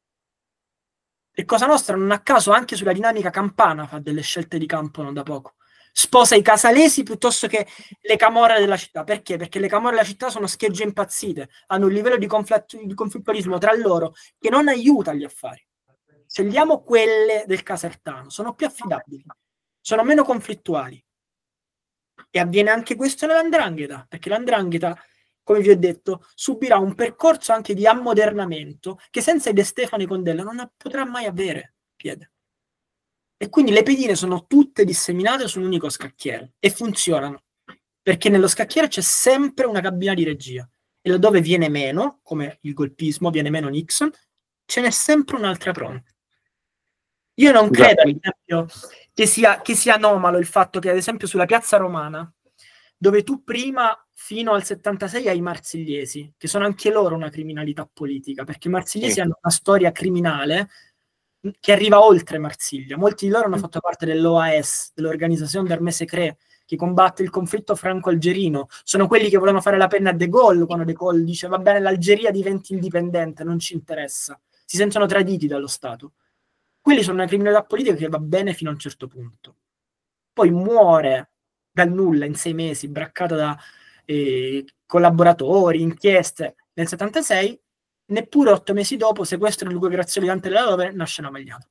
E Cosa Nostra, non a caso, anche sulla dinamica campana fa delle scelte di campo non da poco. Sposa i casalesi piuttosto che le camorre della città. Perché? Perché le camorre della città sono schegge impazzite, hanno un livello di, conflittu- di conflittualismo tra loro che non aiuta gli affari. Scegliamo quelle del Casertano, sono più affidabili, sono meno conflittuali. E avviene anche questo nell'Andrangheta, perché l'Andrangheta, come vi ho detto, subirà un percorso anche di ammodernamento che senza i De Stefano e Condella non potrà mai avere piede. E quindi le pedine sono tutte disseminate su un unico scacchiere e funzionano, perché nello scacchiere c'è sempre una cabina di regia, e laddove viene meno, come il golpismo, viene meno Nixon, ce n'è sempre un'altra pronta. Io non credo, ad esempio, che sia, che sia anomalo il fatto che, ad esempio, sulla Piazza Romana, dove tu prima, fino al settantasei, hai i marsigliesi, che sono anche loro una criminalità politica, perché i marsigliesi sì. hanno una storia criminale che arriva oltre Marsiglia. Molti di loro hanno fatto parte dell'O A S, dell'Organisation d'Armée Secrète, che combatte il conflitto franco-algerino. Sono quelli che volevano fare la penna a De Gaulle, quando De Gaulle dice va bene, l'Algeria diventi indipendente, non ci interessa. Si sentono traditi dallo Stato. Quelli sono una criminalità politica che va bene fino a un certo punto. Poi muore dal nulla in sei mesi, braccata da eh, collaboratori, inchieste. Nel settantasei, neppure otto mesi dopo, sequestro e liquidazione di Dante della Rovere, nasce una Magliana.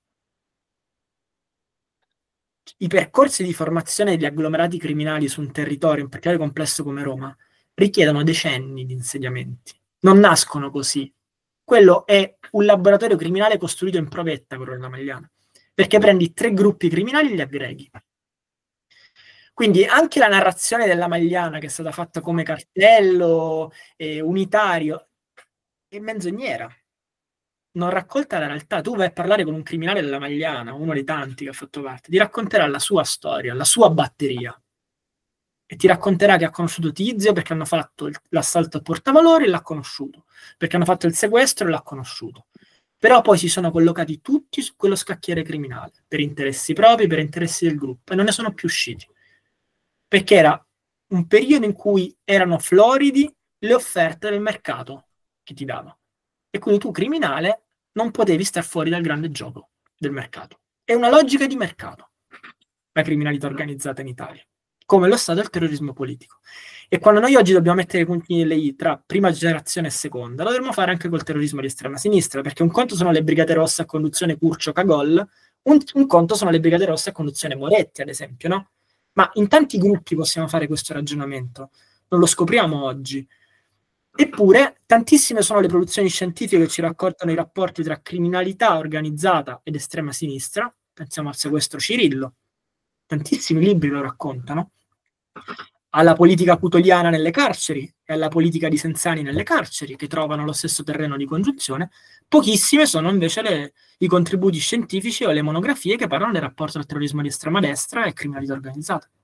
I percorsi di formazione degli agglomerati criminali su un territorio, in particolare complesso come Roma, richiedono decenni di insediamenti. Non nascono così. Quello è un laboratorio criminale costruito in provetta, quello della Magliana, perché prendi tre gruppi criminali e li aggreghi. Quindi anche la narrazione della Magliana, che è stata fatta come cartello eh, unitario, è menzognera. Non raccolta la realtà. Tu vai a parlare con un criminale della Magliana, uno dei tanti che ha fatto parte, ti racconterà la sua storia, la sua batteria. E ti racconterà che ha conosciuto Tizio perché hanno fatto il, l'assalto a Portavalori e l'ha conosciuto, perché hanno fatto il sequestro e l'ha conosciuto. Però poi si sono collocati tutti su quello scacchiere criminale, per interessi propri, per interessi del gruppo, e non ne sono più usciti. Perché era un periodo in cui erano floridi le offerte del mercato che ti dava. E quindi tu, criminale, non potevi star fuori dal grande gioco del mercato. È una logica di mercato, la criminalità organizzata in Italia, come lo stato il terrorismo politico. E quando noi oggi dobbiamo mettere i puntini delle i tra prima generazione e seconda, lo dovremmo fare anche col terrorismo di estrema sinistra, perché un conto sono le Brigate Rosse a conduzione Curcio-Cagol, un, un conto sono le Brigate Rosse a conduzione Moretti, ad esempio, no? Ma in tanti gruppi possiamo fare questo ragionamento, non lo scopriamo oggi. Eppure, tantissime sono le produzioni scientifiche che ci raccontano i rapporti tra criminalità organizzata ed estrema sinistra. Pensiamo al sequestro Cirillo. Tantissimi libri lo raccontano. alla politica cutoliana nelle carceri e alla politica di Senzani nelle carceri, che trovano lo stesso terreno di congiunzione. Pochissime sono invece le, i contributi scientifici o le monografie che parlano del rapporto tra terrorismo di estrema destra e criminalità organizzata.